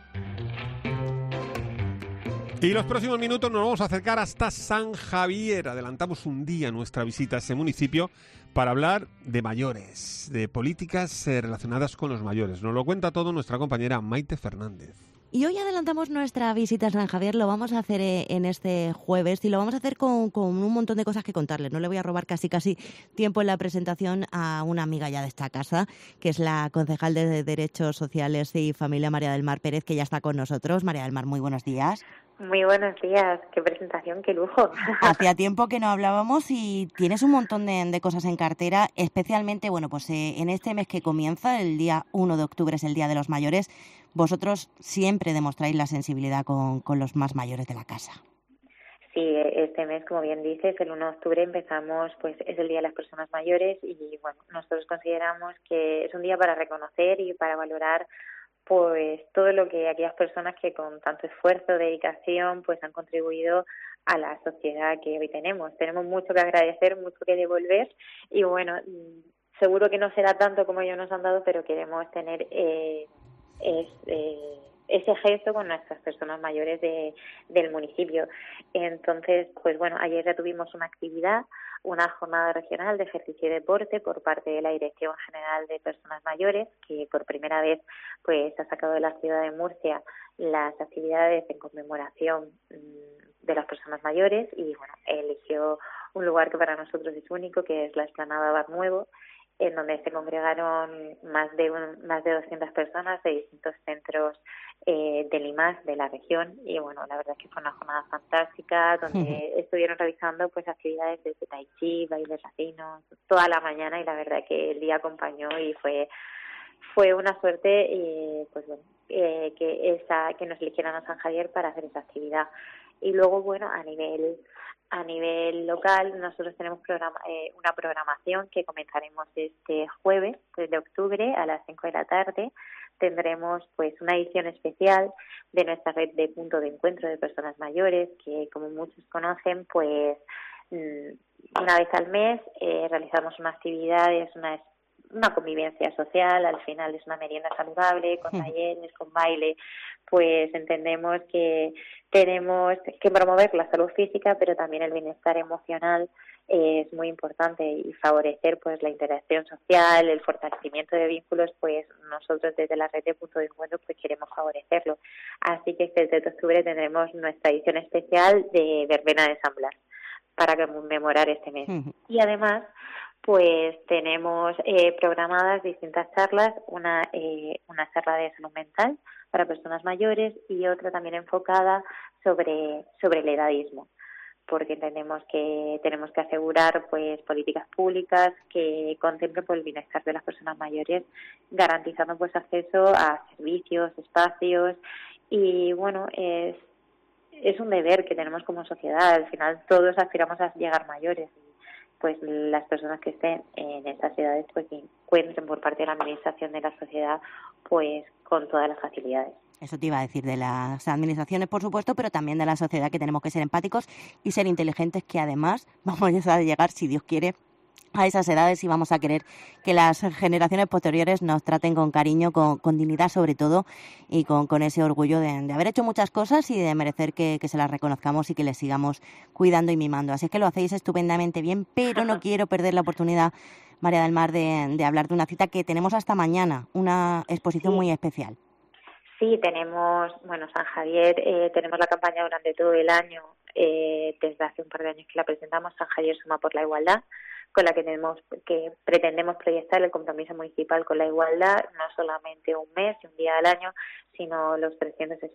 Y los próximos minutos nos vamos a acercar hasta San Javier. Adelantamos un día nuestra visita a ese municipio para hablar de mayores, de políticas relacionadas con los mayores. Nos lo cuenta todo nuestra compañera Maite Fernández. Y hoy adelantamos nuestra visita a San Javier, lo vamos a hacer en este jueves y lo vamos a hacer con un montón de cosas que contarles. No le voy a robar casi tiempo en la presentación a una amiga ya de esta casa, que es la concejal de Derechos Sociales y Familia, María del Mar Pérez, que ya está con nosotros. María del Mar, muy buenos días. Muy buenos días, qué presentación, qué lujo. Hacía tiempo que no hablábamos y tienes un montón de cosas en cartera, especialmente, bueno, pues en este mes que comienza, el día 1 de octubre es el Día de los Mayores. Vosotros siempre demostráis la sensibilidad con los más mayores de la casa. Sí, este mes, como bien dices, el 1 de octubre empezamos, pues es el Día de las Personas Mayores y, bueno, nosotros consideramos que es un día para reconocer y para valorar pues todo lo que aquellas personas que con tanto esfuerzo, dedicación, pues han contribuido a la sociedad que hoy tenemos. Tenemos mucho que agradecer, mucho que devolver y bueno, seguro que no será tanto como ellos nos han dado, pero queremos tener ese gesto con nuestras personas mayores del municipio. Entonces, pues bueno, ayer ya tuvimos una actividad, una jornada regional de ejercicio y deporte por parte de la Dirección General de Personas Mayores, que por primera vez pues ha sacado de la ciudad de Murcia las actividades en conmemoración de las personas mayores y bueno, eligió un lugar que para nosotros es único, que es la Explanada Bar Nuevo, en donde se congregaron más de 200 personas de distintos centros del IMAS de la región y bueno, la verdad es que fue una jornada fantástica donde estuvieron realizando pues actividades desde tai chi, bailes latinos, toda la mañana y la verdad que el día acompañó y fue una suerte pues bueno, que nos eligieran a San Javier para hacer esa actividad. Y luego, bueno, a nivel local, nosotros tenemos una programación que comenzaremos este jueves, 3 de octubre, a las 5 de la tarde. Tendremos pues una edición especial de nuestra red de punto de encuentro de personas mayores, que como muchos conocen, pues una vez al mes realizamos una actividad, es una convivencia social, al final es una merienda saludable, con talleres, con baile, pues entendemos que tenemos que promover la salud física, pero también el bienestar emocional es muy importante y favorecer pues la interacción social, el fortalecimiento de vínculos, pues nosotros desde la red de punto de encuentro pues queremos favorecerlo. Así que este 3 de octubre tendremos nuestra edición especial de Verbena de San Blas para conmemorar este mes. Y además pues tenemos programadas distintas charlas, una charla de salud mental para personas mayores y otra también enfocada sobre el edadismo, porque entendemos que tenemos que asegurar pues políticas públicas que contemplen pues, el bienestar de las personas mayores, garantizando pues acceso a servicios, espacios y bueno, es un deber que tenemos como sociedad. Al final todos aspiramos a llegar mayores. Pues las personas que estén en esas edades pues que encuentren por parte de la administración de la sociedad pues con todas las facilidades. Eso te iba a decir, de las administraciones por supuesto, pero también de la sociedad, que tenemos que ser empáticos y ser inteligentes, que además vamos a llegar, si Dios quiere, a esas edades y vamos a querer que las generaciones posteriores nos traten con cariño, con dignidad sobre todo y con ese orgullo de haber hecho muchas cosas y de merecer que se las reconozcamos y que les sigamos cuidando y mimando. Así es que lo hacéis estupendamente bien, pero no quiero perder la oportunidad, María del Mar, de hablar de una cita que tenemos hasta mañana, una exposición muy especial. Sí, tenemos, San Javier, tenemos la campaña durante todo el año, desde hace un par de años que la presentamos, San Javier Suma por la Igualdad, con la que pretendemos proyectar el compromiso municipal con la igualdad, no solamente un mes y un día al año, sino los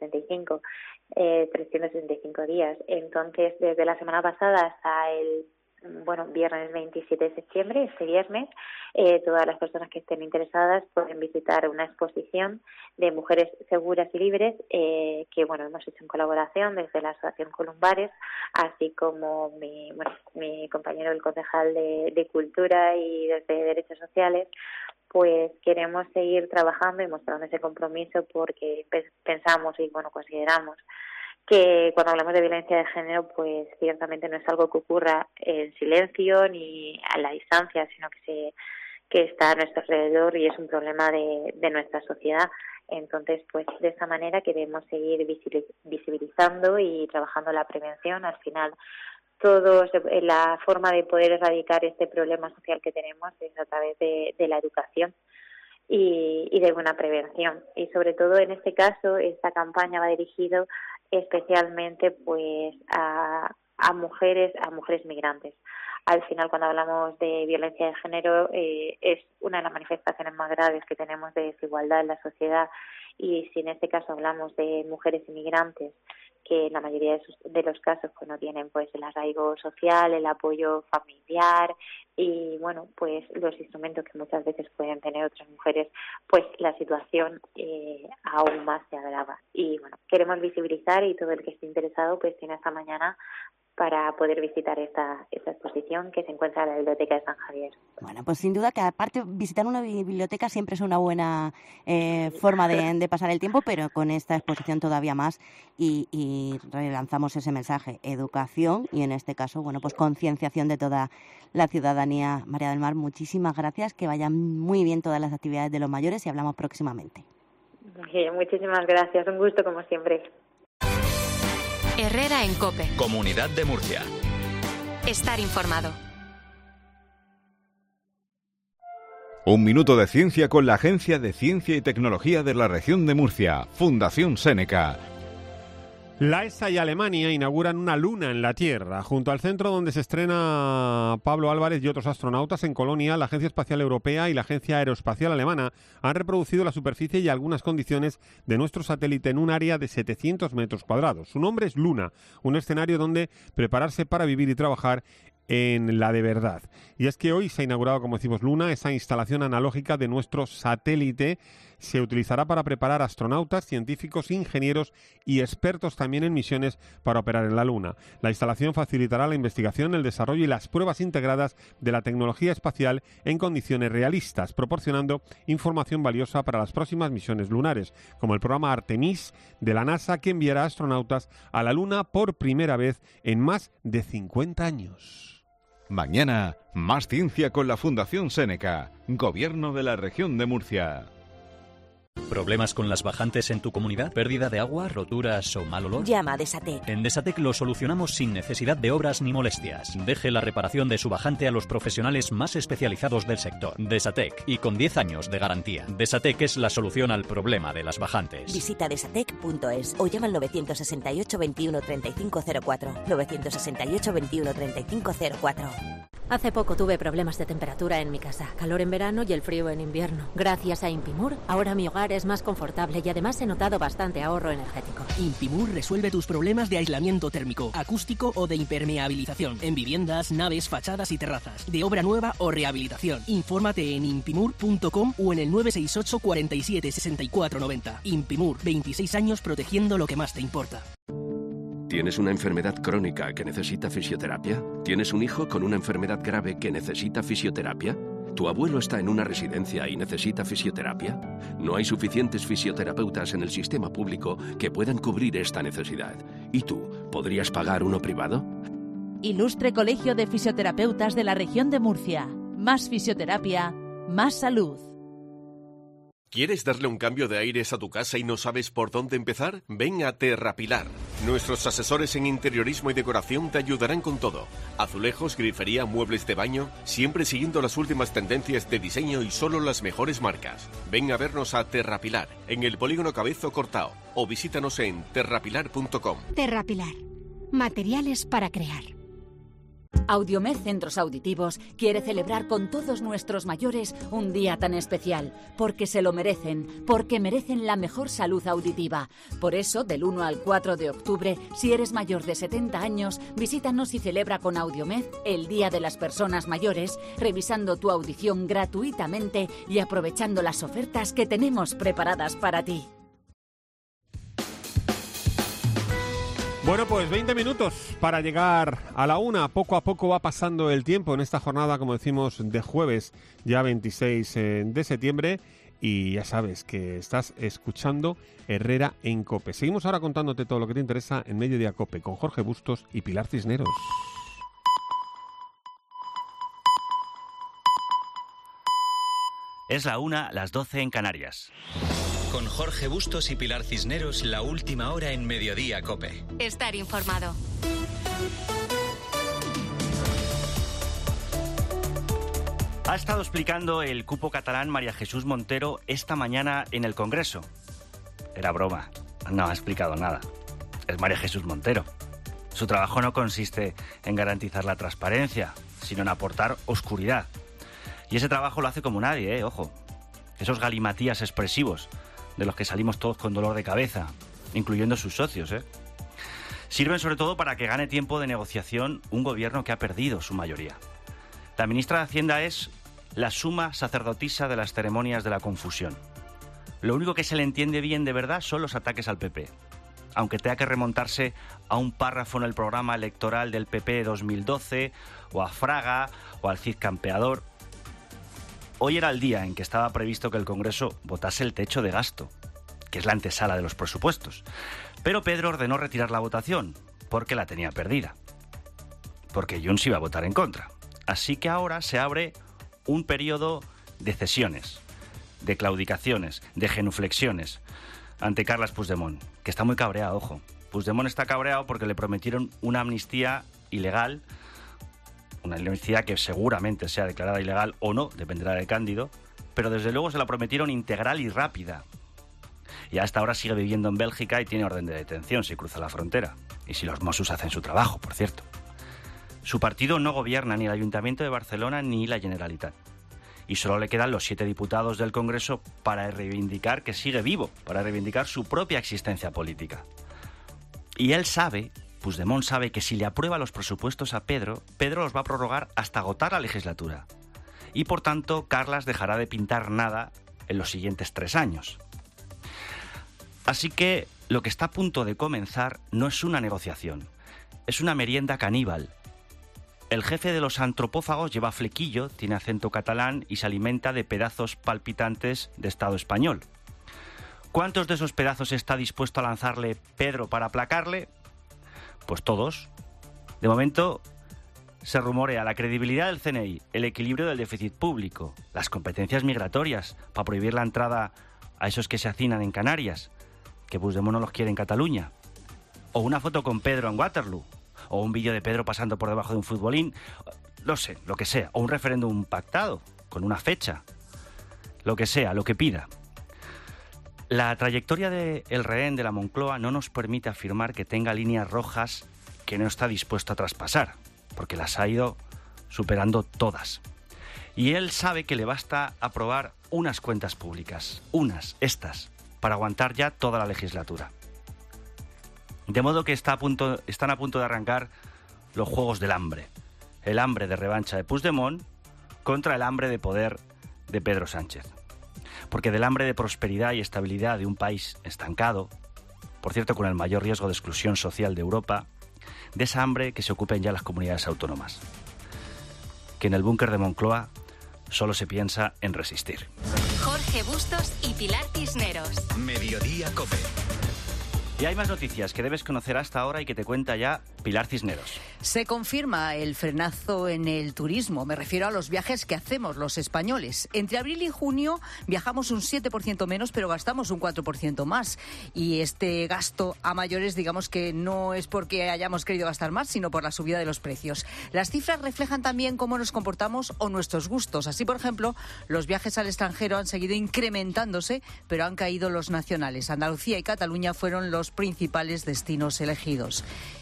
365 días. Entonces, desde la semana pasada hasta viernes 27 de septiembre, este viernes. Todas las personas que estén interesadas pueden visitar una exposición de mujeres seguras y libres que hemos hecho en colaboración desde la Asociación Columbares, así como mi compañero el concejal de Cultura y desde Derechos Sociales. Pues queremos seguir trabajando y mostrando ese compromiso porque pensamos y consideramos que cuando hablamos de violencia de género, pues ciertamente no es algo que ocurra en silencio ni a la distancia, sino que está a nuestro alrededor y es un problema de nuestra sociedad. Entonces, pues de esa manera queremos seguir visibilizando y trabajando la prevención. Al final, la forma de poder erradicar este problema social que tenemos es a través de la educación y de una prevención. Y sobre todo en este caso, esta campaña va dirigido especialmente pues a mujeres migrantes. Al final, cuando hablamos de violencia de género, es una de las manifestaciones más graves que tenemos de desigualdad en la sociedad, y si en este caso hablamos de mujeres inmigrantes que en la mayoría de los casos pues no tienen pues el arraigo social, el apoyo familiar y pues los instrumentos que muchas veces pueden tener otras mujeres, pues la situación aún más se agrava. Y queremos visibilizar, y todo el que esté interesado pues tiene hasta mañana para poder visitar esta exposición que se encuentra en la Biblioteca de San Javier. Bueno, pues sin duda que aparte visitar una biblioteca siempre es una buena forma de pasar el tiempo, pero con esta exposición todavía más y relanzamos ese mensaje, educación y en este caso, pues concienciación de toda la ciudadanía. María del Mar, muchísimas gracias, que vayan muy bien todas las actividades de los mayores y hablamos próximamente. Bien, muchísimas gracias, un gusto como siempre. Herrera en COPE. Comunidad de Murcia. Estar informado. Un minuto de ciencia con la Agencia de Ciencia y Tecnología de la Región de Murcia, Fundación Seneca. La ESA y Alemania inauguran una luna en la Tierra. Junto al centro donde se estrena Pablo Álvarez y otros astronautas en Colonia, la Agencia Espacial Europea y la Agencia Aeroespacial Alemana han reproducido la superficie y algunas condiciones de nuestro satélite en un área de 700 metros cuadrados. Su nombre es Luna, un escenario donde prepararse para vivir y trabajar en la de verdad. Y es que hoy se ha inaugurado, como decimos, Luna, esa instalación analógica de nuestro satélite. Se utilizará para preparar astronautas, científicos, ingenieros y expertos también en misiones para operar en la Luna. La instalación facilitará la investigación, el desarrollo y las pruebas integradas de la tecnología espacial en condiciones realistas, proporcionando información valiosa para las próximas misiones lunares, como el programa Artemis de la NASA, que enviará astronautas a la Luna por primera vez en más de 50 años. Mañana, más ciencia con la Fundación Seneca, Gobierno de la Región de Murcia. ¿Problemas con las bajantes en tu comunidad? ¿Pérdida de agua, roturas o mal olor? Llama a Desatec. En Desatec lo solucionamos sin necesidad de obras ni molestias. Deje la reparación de su bajante a los profesionales más especializados del sector. Desatec, y con 10 años de garantía. Desatec es la solución al problema de las bajantes. Visita desatec.es o llama al 968 21 35 04. 968 21 35 04. Hace poco tuve problemas de temperatura en mi casa, calor en verano y el frío en invierno. Gracias a Impimur, ahora mi hogar es más confortable y además he notado bastante ahorro energético. Impimur resuelve tus problemas de aislamiento térmico, acústico o de impermeabilización en viviendas, naves, fachadas y terrazas, de obra nueva o rehabilitación. Infórmate en impimur.com o en el 968 47 64 90. Impimur, 26 años protegiendo lo que más te importa. ¿Tienes una enfermedad crónica que necesita fisioterapia? ¿Tienes un hijo con una enfermedad grave que necesita fisioterapia? ¿Tu abuelo está en una residencia y necesita fisioterapia? No hay suficientes fisioterapeutas en el sistema público que puedan cubrir esta necesidad. ¿Y tú, podrías pagar uno privado? Ilustre Colegio de Fisioterapeutas de la Región de Murcia. Más fisioterapia, más salud. ¿Quieres darle un cambio de aires a tu casa y no sabes por dónde empezar? Ven a Terrapilar. Nuestros asesores en interiorismo y decoración te ayudarán con todo. Azulejos, grifería, muebles de baño, siempre siguiendo las últimas tendencias de diseño y solo las mejores marcas. Ven a vernos a Terrapilar, en el Polígono Cabezo Cortao, o visítanos en terrapilar.com. Terrapilar. Materiales para crear. Audiomed Centros Auditivos quiere celebrar con todos nuestros mayores un día tan especial, porque se lo merecen, porque merecen la mejor salud auditiva. Por eso, del 1 al 4 de octubre, si eres mayor de 70 años, visítanos y celebra con Audiomed el Día de las Personas Mayores, revisando tu audición gratuitamente y aprovechando las ofertas que tenemos preparadas para ti. Bueno, pues 20 minutos para llegar a la 1. Poco a poco va pasando el tiempo en esta jornada, como decimos, de jueves, ya 26 de septiembre. Y ya sabes que estás escuchando Herrera en COPE. Seguimos ahora contándote todo lo que te interesa en Mediodía COPE con Jorge Bustos y Pilar Cisneros. Es la 1, las 12 en Canarias. Con Jorge Bustos y Pilar Cisneros, la última hora en Mediodía COPE. Estar informado. Ha estado explicando el cupo catalán María Jesús Montero esta mañana en el Congreso. Era broma, no ha explicado nada. Es María Jesús Montero. Su trabajo no consiste en garantizar la transparencia, sino en aportar oscuridad. Y ese trabajo lo hace como nadie, ojo. Esos galimatías expresivos de los que salimos todos con dolor de cabeza, incluyendo sus socios, sirven sobre todo para que gane tiempo de negociación un gobierno que ha perdido su mayoría. La ministra de Hacienda es la suma sacerdotisa de las ceremonias de la confusión. Lo único que se le entiende bien de verdad son los ataques al PP, aunque tenga que remontarse a un párrafo en el programa electoral del PP de 2012, o a Fraga, o al Cid Campeador. Hoy era el día en que estaba previsto que el Congreso votase el techo de gasto, que es la antesala de los presupuestos. Pero Pedro ordenó retirar la votación, porque la tenía perdida. Porque Junts iba a votar en contra. Así que ahora se abre un periodo de cesiones, de claudicaciones, de genuflexiones ante Carles Puigdemont, que está muy cabreado, ojo. Puigdemont está cabreado porque le prometieron una amnistía ilegal, una amnistía que seguramente sea declarada ilegal o no, dependerá de Cándido, pero desde luego se la prometieron integral y rápida. Y hasta ahora sigue viviendo en Bélgica y tiene orden de detención si cruza la frontera. Y si los Mossos hacen su trabajo, por cierto. Su partido no gobierna ni el Ayuntamiento de Barcelona ni la Generalitat. Y solo le quedan los 7 diputados del Congreso para reivindicar que sigue vivo, para reivindicar su propia existencia política. Y él sabe, Puigdemont sabe, que si le aprueba los presupuestos a Pedro, Pedro los va a prorrogar hasta agotar la legislatura. Y por tanto, Carles dejará de pintar nada en los siguientes 3 años. Así que lo que está a punto de comenzar no es una negociación, es una merienda caníbal. El jefe de los antropófagos lleva flequillo, tiene acento catalán y se alimenta de pedazos palpitantes de Estado español. ¿Cuántos de esos pedazos está dispuesto a lanzarle Pedro para aplacarle? Pues todos. De momento se rumorea la credibilidad del CNI, el equilibrio del déficit público, las competencias migratorias para prohibir la entrada a esos que se hacinan en Canarias, que Puigdemont no los quiere en Cataluña, o una foto con Pedro en Waterloo, o un vídeo de Pedro pasando por debajo de un futbolín, no sé, lo que sea, o un referéndum pactado, con una fecha, lo que sea, lo que pida. La trayectoria del rehén de la Moncloa no nos permite afirmar que tenga líneas rojas que no está dispuesto a traspasar, porque las ha ido superando todas. Y él sabe que le basta aprobar unas cuentas públicas, estas, para aguantar ya toda la legislatura. De modo que están a punto de arrancar los juegos del hambre. El hambre de revancha de Puigdemont contra el hambre de poder de Pedro Sánchez. Porque del hambre de prosperidad y estabilidad de un país estancado, por cierto con el mayor riesgo de exclusión social de Europa, de esa hambre que se ocupen ya las comunidades autónomas. Que en el búnker de Moncloa solo se piensa en resistir. Jorge Bustos y Pilar Cisneros. Mediodía COPE. Y hay más noticias que debes conocer hasta ahora y que te cuenta ya Pilar Cisneros. Se confirma el frenazo en el turismo. Me refiero a los viajes que hacemos los españoles. Entre abril y junio viajamos un 7% menos, pero gastamos un 4% más. Y este gasto a mayores, digamos que no es porque hayamos querido gastar más, sino por la subida de los precios. Las cifras reflejan también cómo nos comportamos o nuestros gustos. Así, por ejemplo, los viajes al extranjero han seguido incrementándose, pero han caído los nacionales. Andalucía y Cataluña fueron los principales destinos elegidos.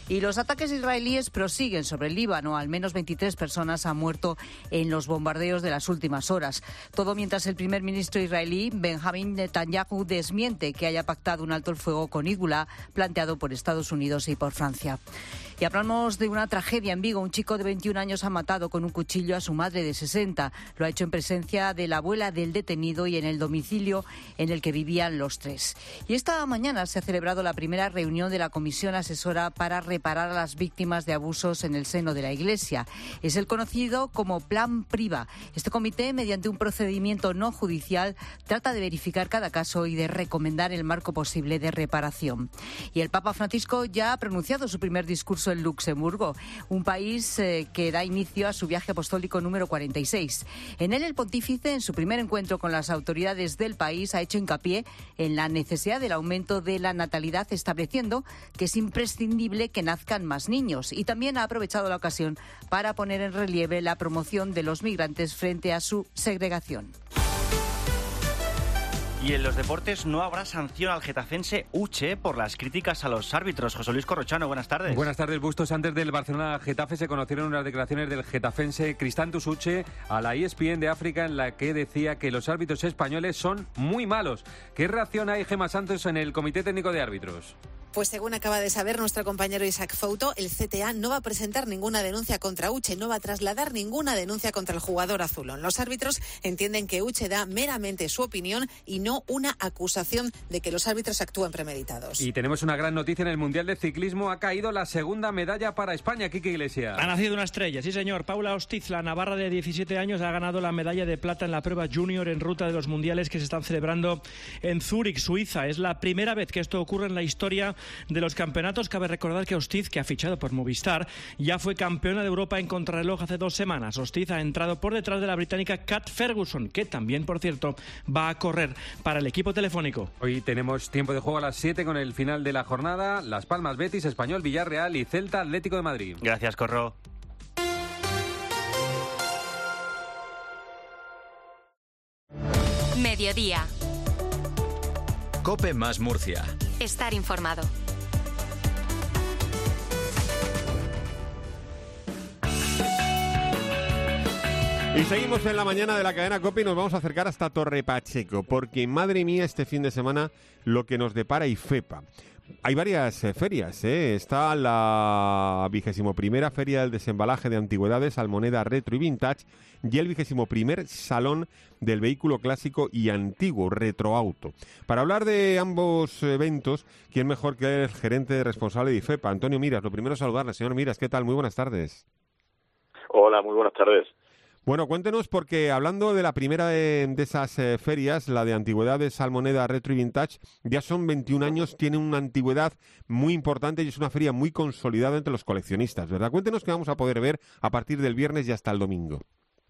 Y los ataques israelíes prosiguen sobre el Líbano. Al menos 23 personas han muerto en los bombardeos de las últimas horas. Todo mientras el primer ministro israelí, Benjamin Netanyahu, desmiente que haya pactado un alto el fuego con Hezbolá planteado por Estados Unidos y por Francia. Y hablamos de una tragedia en Vigo. Un chico de 21 años ha matado con un cuchillo a su madre de 60. Lo ha hecho en presencia de la abuela del detenido y en el domicilio en el que vivían los tres. Y esta mañana se ha celebrado la primera reunión de la Comisión Asesora para reparar a las víctimas de abusos en el seno de la Iglesia. Es el conocido como Plan Priva. Este comité, mediante un procedimiento no judicial, trata de verificar cada caso y de recomendar el marco posible de reparación. Y el Papa Francisco ya ha pronunciado su primer discurso en Luxemburgo, un país que da inicio a su viaje apostólico número 46. En él, el pontífice, en su primer encuentro con las autoridades del país, ha hecho hincapié en la necesidad del aumento de la natalidad, estableciendo que es imprescindible que nazcan más niños. Y también ha aprovechado la ocasión para poner en relieve la promoción de los migrantes frente a su segregación. Y en los deportes no habrá sanción al getafense Uche por las críticas a los árbitros. José Luis Corrochano, buenas tardes. Buenas tardes, Bustos. Antes del Barcelona-Getafe se conocieron unas declaraciones del getafense Cristantus Uche a la ESPN de África, en la que decía que los árbitros españoles son muy malos. ¿Qué reacción hay, Gemma Santos, en el Comité Técnico de Árbitros? Pues según acaba de saber nuestro compañero Isaac Fouto, el CTA no va a presentar ninguna denuncia contra Uche, no va a trasladar ninguna denuncia contra el jugador azulón. Los árbitros entienden que Uche da meramente su opinión y no una acusación de que los árbitros actúan premeditados. Y tenemos una gran noticia en el Mundial de Ciclismo. Ha caído la segunda medalla para España, Quique Iglesias. Ha nacido una estrella, sí señor. Paula Ostiz, la navarra de 17 años, ha ganado la medalla de plata en la prueba junior en ruta de los mundiales que se están celebrando en Zúrich, Suiza. Es la primera vez que esto ocurre en la historia de los campeonatos. Cabe recordar que Ostiz, que ha fichado por Movistar, ya fue campeona de Europa en contrarreloj hace 2 semanas. Ostiz ha entrado por detrás de la británica Kat Ferguson, que también, por cierto, va a correr para el equipo telefónico. Hoy tenemos tiempo de juego a las 7 con el final de la jornada. Las Palmas, Betis, Español, Villarreal y Celta, Atlético de Madrid. Gracias, Corro. Mediodía. COPE más Murcia. Estar informado. Y seguimos en la mañana de la cadena COPE y nos vamos a acercar hasta Torre Pacheco, porque madre mía, este fin de semana lo que nos depara IFEPA. Hay varias ferias, Está la 21ª Feria del Desembalaje de Antigüedades, Almoneda Retro y Vintage, y el 21º Salón del Vehículo Clásico y Antiguo, Retroauto. Para hablar de ambos eventos, ¿quién mejor que el gerente responsable de IFEPA, Antonio Miras? Lo primero es saludarle. Señor Miras, ¿qué tal? Muy buenas tardes. Hola, muy buenas tardes. Bueno, cuéntenos, porque hablando de la primera de esas ferias, la de Antigüedades, Almoneda, Retro y Vintage, ya son 21 años, tiene una antigüedad muy importante y es una feria muy consolidada entre los coleccionistas, ¿verdad? Cuéntenos qué vamos a poder ver a partir del viernes y hasta el domingo.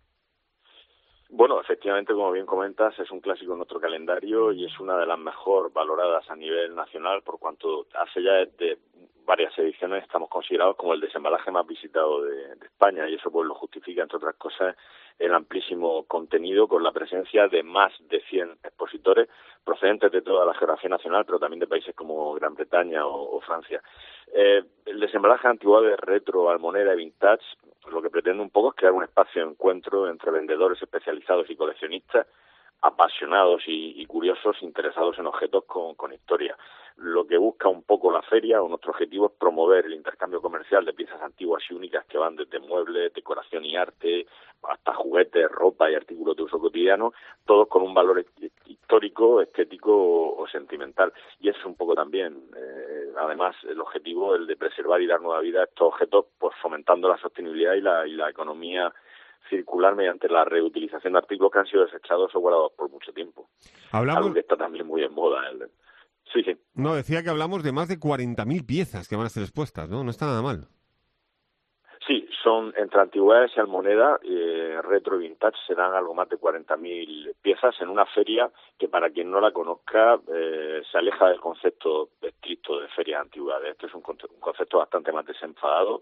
Bueno, efectivamente, como bien comentas, es un clásico en nuestro calendario y es una de las mejor valoradas a nivel nacional, por cuanto hace ya de varias ediciones estamos considerados como el desembalaje más visitado de España, y eso pues lo justifica, entre otras cosas, el amplísimo contenido, con la presencia de más de 100 expositores procedentes de toda la geografía nacional, pero también de países como Gran Bretaña o Francia. El desembalaje de antigüedades, retro, almoneda y vintage, lo que pretende un poco es crear un espacio de encuentro entre vendedores especializados y coleccionistas apasionados y curiosos interesados en objetos con historia. Lo que busca un poco la feria, o nuestro objetivo, es promover el intercambio comercial de piezas antiguas y únicas que van desde muebles, decoración y arte, hasta juguetes, ropa y artículos de uso cotidiano, todos con un valor histórico, estético o sentimental. Y eso es un poco también, además, el objetivo, el de preservar y dar nueva vida a estos objetos, pues fomentando la sostenibilidad y la economía circular mediante la reutilización de artículos que han sido desechados o guardados por mucho tiempo. Algo que está también muy en moda. Sí. No, decía que hablamos de más de 40.000 piezas que van a ser expuestas, ¿no? No está nada mal. Sí, son entre antigüedades y almoneda, retro y vintage, serán algo más de 40.000 piezas en una feria que, para quien no la conozca, se aleja del concepto estricto de feria de antigüedades. Este es un concepto bastante más desenfadado.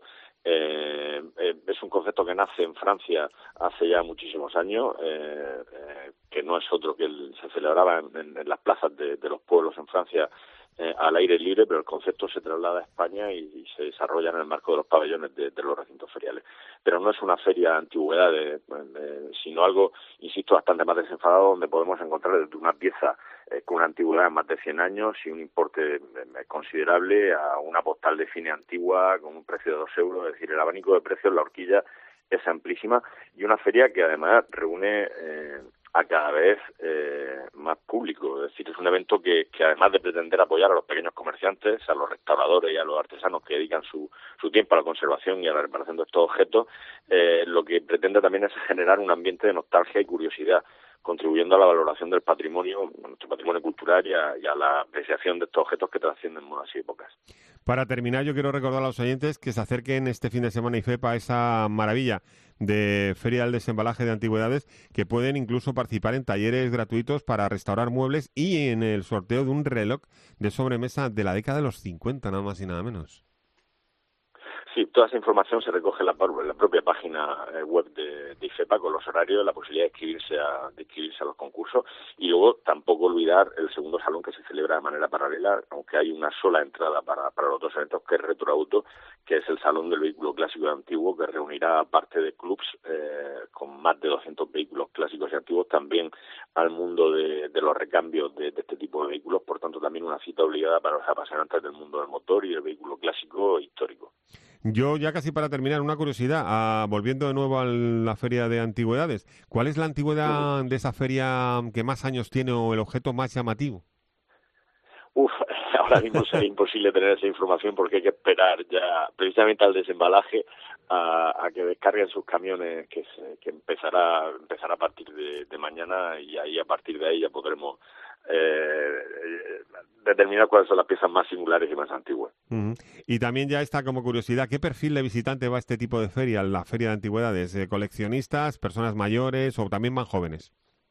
Es un concepto que nace en Francia hace ya muchísimos años, que no es otro que se celebraba en las plazas de los pueblos en Francia al aire libre, pero el concepto se traslada a España y se desarrolla en el marco de los pabellones de los recintos feriales. Pero no es una feria de antigüedades, sino algo, insisto, bastante más desenfadado, donde podemos encontrar desde una pieza con una antigüedad de más de 100 años y un importe considerable a una postal de cine antigua con un precio de 2 euros. Es decir, el abanico de precios, la horquilla es amplísima, y una feria que además reúne a cada vez más público. Es decir, es un evento que además de pretender apoyar a los pequeños comerciantes, a los restauradores y a los artesanos que dedican su tiempo a la conservación y a la reparación de estos objetos, lo que pretende también es generar un ambiente de nostalgia y curiosidad, contribuyendo a la valoración del patrimonio, nuestro patrimonio cultural y a la apreciación de estos objetos que trascienden modas y épocas. Para terminar, yo quiero recordar a los oyentes que se acerquen este fin de semana IFEPA a esa maravilla de Feria del Desembalaje de Antigüedades, que pueden incluso participar en talleres gratuitos para restaurar muebles y en el sorteo de un reloj de sobremesa de la década de los 50, nada más y nada menos. Sí, toda esa información se recoge en la propia página web de IFEPA, con los horarios, la posibilidad de inscribirse a los concursos, y luego tampoco olvidar el segundo salón que se celebra de manera paralela, aunque hay una sola entrada para los dos eventos, que es Retroauto, que es el salón del vehículo clásico y antiguo, que reunirá parte de clubs con más de 200 vehículos clásicos y antiguos, también al mundo de los recambios de este tipo de vehículos. Por tanto, también una cita obligada para los apasionantes del mundo del motor y del vehículo clásico e histórico. Yo, ya casi para terminar, una curiosidad, volviendo de nuevo a la Feria de Antigüedades, ¿cuál es la antigüedad de esa feria que más años tiene o el objeto más llamativo? Ahora mismo sería imposible tener esa información, porque hay que esperar ya precisamente al desembalaje a que descarguen sus camiones, que empezará a partir de mañana, y ahí a partir de ahí ya podremos determinar cuáles son las piezas más singulares y más antiguas. Uh-huh. Y también ya está como curiosidad, ¿qué perfil de visitante va a este tipo de feria, la Feria de Antigüedades? ¿Coleccionistas, personas mayores o también más jóvenes?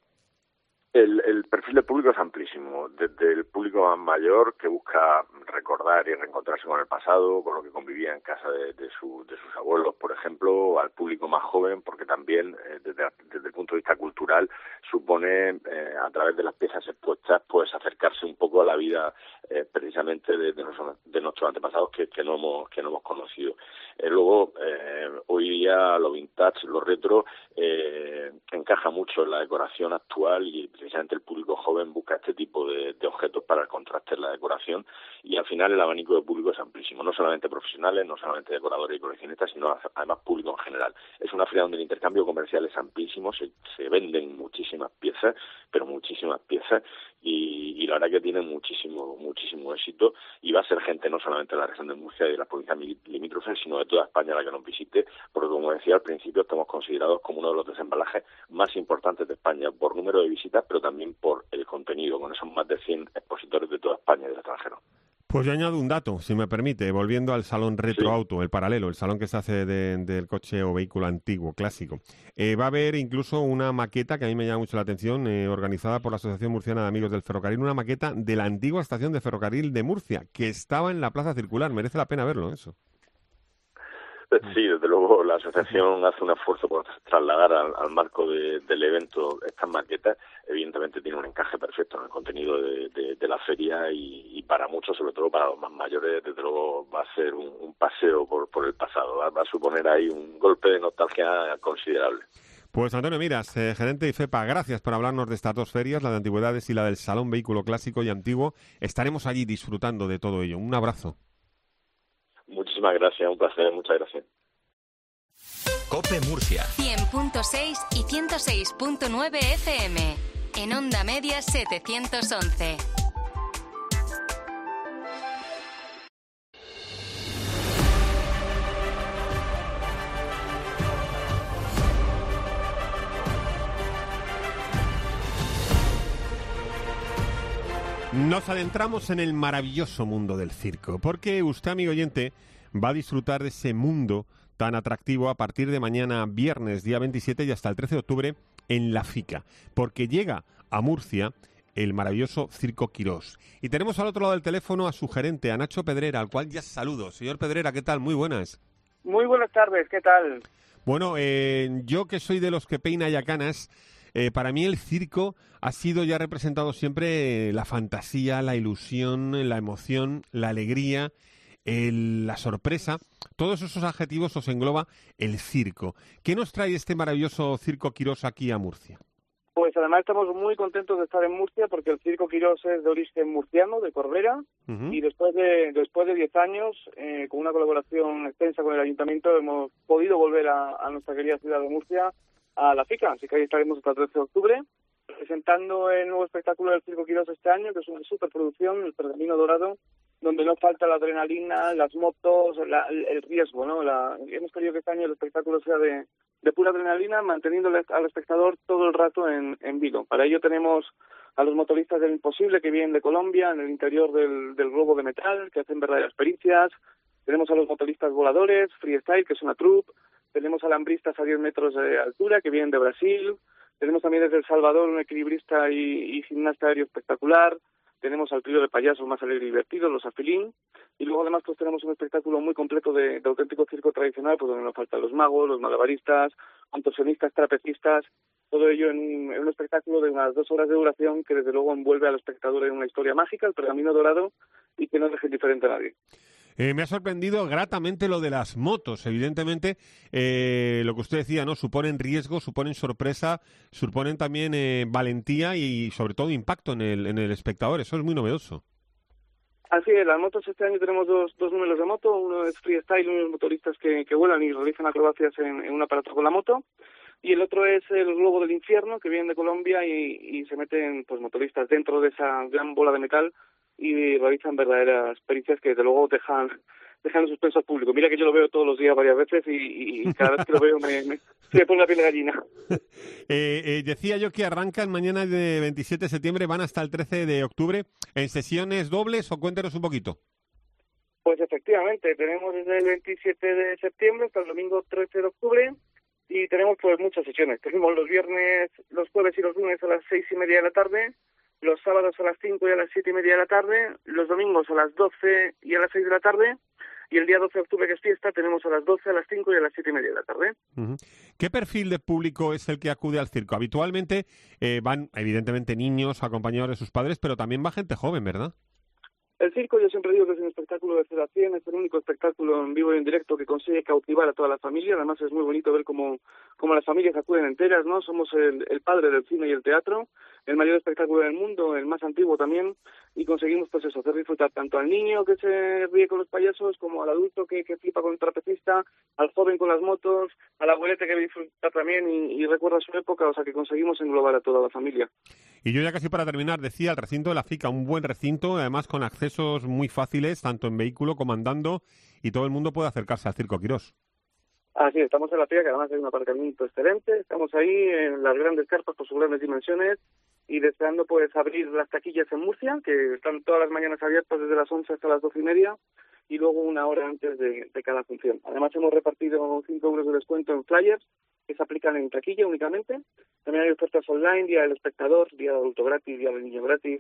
El perfil del público es amplísimo, desde el público más mayor, que busca recordar y reencontrarse con el pasado, con lo que convivía en casa de sus abuelos, por ejemplo, al público más joven, porque también desde el punto de vista cultural supone, a través de las piezas expuestas, pues acercarse un poco a la vida precisamente de nuestros antepasados que no hemos conocido. Luego, hoy día lo vintage, lo retro, encaja mucho en la decoración actual, y precisamente el público joven busca este tipo de objetos para el contraste en la decoración, y al final el abanico de público es amplísimo, no solamente profesionales, no solamente decoradores y coleccionistas, sino además público en general. Es una feria donde el intercambio comercial es amplísimo, se venden muchísimas piezas, pero muchísimas piezas, y la verdad que tiene muchísimo éxito, y va a ser gente no solamente de la región de Murcia y de las provincias limítrofes, sino de toda España la que nos visite, porque como decía al principio, estamos considerados como uno de los desembalajes más importantes de España por número de visitas, pero también por el contenido, con esos más de 100 expositores de toda España y del extranjero. Pues yo añado un dato, si me permite, volviendo al salón Retroauto, el paralelo, el salón que se hace del coche o vehículo antiguo, clásico. Va a haber incluso una maqueta, que a mí me llama mucho la atención, organizada por la Asociación Murciana de Amigos del Ferrocarril, una maqueta de la antigua estación de ferrocarril de Murcia, que estaba en la Plaza Circular. Merece la pena verlo, eso. Sí, desde luego la asociación hace un esfuerzo por trasladar al marco del evento estas maquetas. Evidentemente tiene un encaje perfecto en el contenido de la feria, y para muchos, sobre todo para los más mayores, desde luego va a ser un paseo por el pasado. Va a suponer ahí un golpe de nostalgia considerable. Pues Antonio Miras, gerente de IFEPA, gracias por hablarnos de estas dos ferias, la de Antigüedades y la del Salón Vehículo Clásico y Antiguo. Estaremos allí disfrutando de todo ello. Un abrazo. Muchísimas gracias, un placer, muchas gracias. COPE Murcia 100.6 y 106.9 FM. En onda media 711. Nos adentramos en el maravilloso mundo del circo, porque usted, amigo oyente, va a disfrutar de ese mundo tan atractivo a partir de mañana, viernes, día 27, y hasta el 13 de octubre en La Fica, porque llega a Murcia el maravilloso Circo Quirós. Y tenemos al otro lado del teléfono a su gerente, a Nacho Pedrera, al cual ya saludo. Señor Pedrera, ¿qué tal? Muy buenas. Muy buenas tardes, ¿qué tal? Bueno, yo que soy de los que peina yacanas, para mí el circo ha sido y ha representado siempre la fantasía, la ilusión, la emoción, la alegría, la sorpresa. Todos esos adjetivos os engloba el circo. ¿Qué nos trae este maravilloso Circo Quirós aquí a Murcia? Pues además estamos muy contentos de estar en Murcia porque el Circo Quirós es de origen murciano, de Corbera, y después de 10 años, con una colaboración extensa con el Ayuntamiento, hemos podido volver a nuestra querida ciudad de Murcia, a la FICA, así que ahí estaremos hasta el 13 de octubre, presentando el nuevo espectáculo del Circo Quirós este año, que es una superproducción, El Pergamino Dorado, donde no falta la adrenalina, las motos, el riesgo, ¿no? Hemos querido que este año el espectáculo sea de pura adrenalina, manteniendo al espectador todo el rato en vilo. Para ello tenemos a los motoristas del Imposible, que vienen de Colombia, en el interior del globo de metal, que hacen verdaderas pericias. Tenemos a los motoristas voladores, freestyle, que es una troupe. Tenemos alambristas a 10 metros de altura, que vienen de Brasil. Tenemos también desde El Salvador un equilibrista y gimnasta aéreo espectacular. Tenemos al trío de payasos más alegre y divertido, los Afilín, y luego además pues tenemos un espectáculo muy completo de auténtico circo tradicional, pues donde nos faltan los magos, los malabaristas, contorsionistas, trapecistas, todo ello en un espectáculo de unas 2 horas de duración que desde luego envuelve al espectador en una historia mágica, El Pergamino Dorado, y que no deje indiferente a nadie. Me ha sorprendido gratamente lo de las motos. Evidentemente, lo que usted decía, ¿no? Suponen riesgo, suponen sorpresa, suponen también valentía y sobre todo impacto en el espectador. Eso es muy novedoso. Así es, las motos este año tenemos dos números de moto. Uno es freestyle, unos motoristas que vuelan y realizan acrobacias en un aparato con la moto. Y el otro es el Globo del Infierno, que viene de Colombia y se meten pues motoristas dentro de esa gran bola de metal y realizan verdaderas pericias que desde luego dejan en suspenso al público. Mira que yo lo veo todos los días varias veces y cada vez que lo veo se me pone la piel de gallina. Decía yo que arrancan mañana de 27 de septiembre, van hasta el 13 de octubre, en sesiones dobles, o cuéntenos un poquito. Pues efectivamente, tenemos desde el 27 de septiembre hasta el domingo 13 de octubre y tenemos pues muchas sesiones. Tenemos los viernes, los jueves y los lunes a las 6:30 de la tarde, los sábados a las 5 y a las 7:30 de la tarde, los domingos a las 12 y a las 6 de la tarde, y el día 12 de octubre, que es fiesta, tenemos a las 12, a las 5 y a las 7:30 de la tarde. ¿Qué perfil de público es el que acude al circo? Habitualmente van, evidentemente, niños acompañados de sus padres, pero también va gente joven, ¿verdad? El circo, yo siempre digo que es un espectáculo de 0 a 100, es el único espectáculo en vivo y en directo que consigue cautivar a toda la familia. Además es muy bonito ver cómo las familias acuden enteras, ¿no? Somos el padre del cine y el teatro, el mayor espectáculo del mundo, el más antiguo también, y conseguimos pues eso, hacer disfrutar tanto al niño que se ríe con los payasos, como al adulto que flipa con el trapecista, al joven con las motos, al abuelete que disfruta también y recuerda su época, o sea que conseguimos englobar a toda la familia. Y yo ya casi para terminar decía, el recinto de la FICA, un buen recinto, además con accesos muy fáciles, tanto en vehículo como andando, y todo el mundo puede acercarse al Circo Quirós. Así, estamos en la FICA, que además hay un aparcamiento excelente, estamos ahí en las grandes carpas por sus grandes dimensiones y deseando pues abrir las taquillas en Murcia, que están todas las mañanas abiertas desde las 11 hasta las 12:30 y luego 1 hora antes de cada función. Además hemos repartido 5 euros de descuento en flyers que se aplican en taquilla únicamente. También hay ofertas online, día del espectador, día de adulto gratis, día del niño gratis.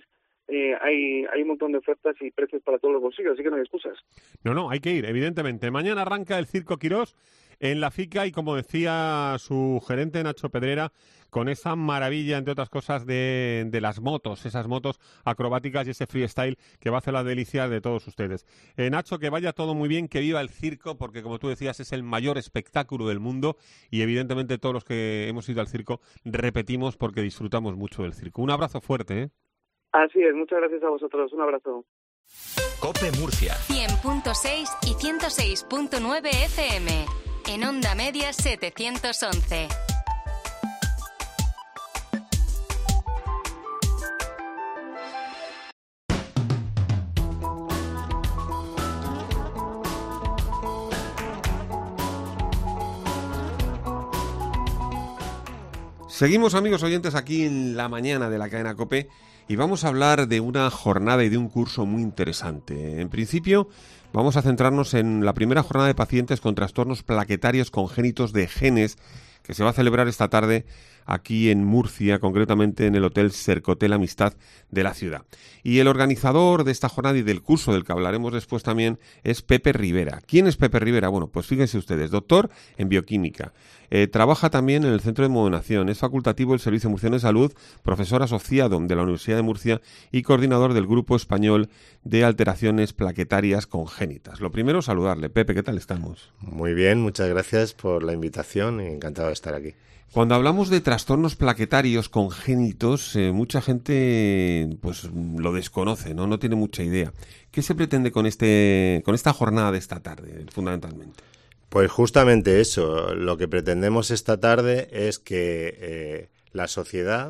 Hay un montón de ofertas y precios para todos los bolsillos, así que no hay excusas. No, hay que ir, evidentemente. Mañana arranca el Circo Quirós en la FICA y, como decía su gerente Nacho Pedrera, con esa maravilla, entre otras cosas, de las motos, esas motos acrobáticas y ese freestyle que va a hacer la delicia de todos ustedes. Nacho, que vaya todo muy bien, que viva el circo, porque como tú decías es el mayor espectáculo del mundo y evidentemente todos los que hemos ido al circo repetimos porque disfrutamos mucho del circo. Un abrazo fuerte, ¿eh? Así es, muchas gracias a vosotros, un abrazo. COPE Murcia 100.6 y 106.9 FM. En onda media 711. Seguimos, amigos oyentes, aquí en la mañana de la cadena COPE y vamos a hablar de una jornada y de un curso muy interesante. En principio, vamos a centrarnos en la primera jornada de pacientes con trastornos plaquetarios congénitos de genes que se va a celebrar esta tarde aquí en Murcia, concretamente en el Hotel Sercotel Amistad de la ciudad. Y el organizador de esta jornada y del curso del que hablaremos después también es Pepe Rivera. ¿Quién es Pepe Rivera? Bueno, pues fíjense ustedes, doctor en bioquímica. Trabaja también en el Centro de Modonación, es facultativo del Servicio Murciano de Salud, profesor asociado de la Universidad de Murcia y coordinador del Grupo Español de Alteraciones Plaquetarias Congénitas. Lo primero, saludarle. Pepe, ¿qué tal estamos? Muy bien, muchas gracias por la invitación y encantado de estar aquí. Cuando hablamos de trastornos plaquetarios congénitos, mucha gente pues lo desconoce, ¿no? Tiene mucha idea. ¿Qué se pretende con esta jornada de esta tarde, fundamentalmente? Pues justamente eso. Lo que pretendemos esta tarde es que la sociedad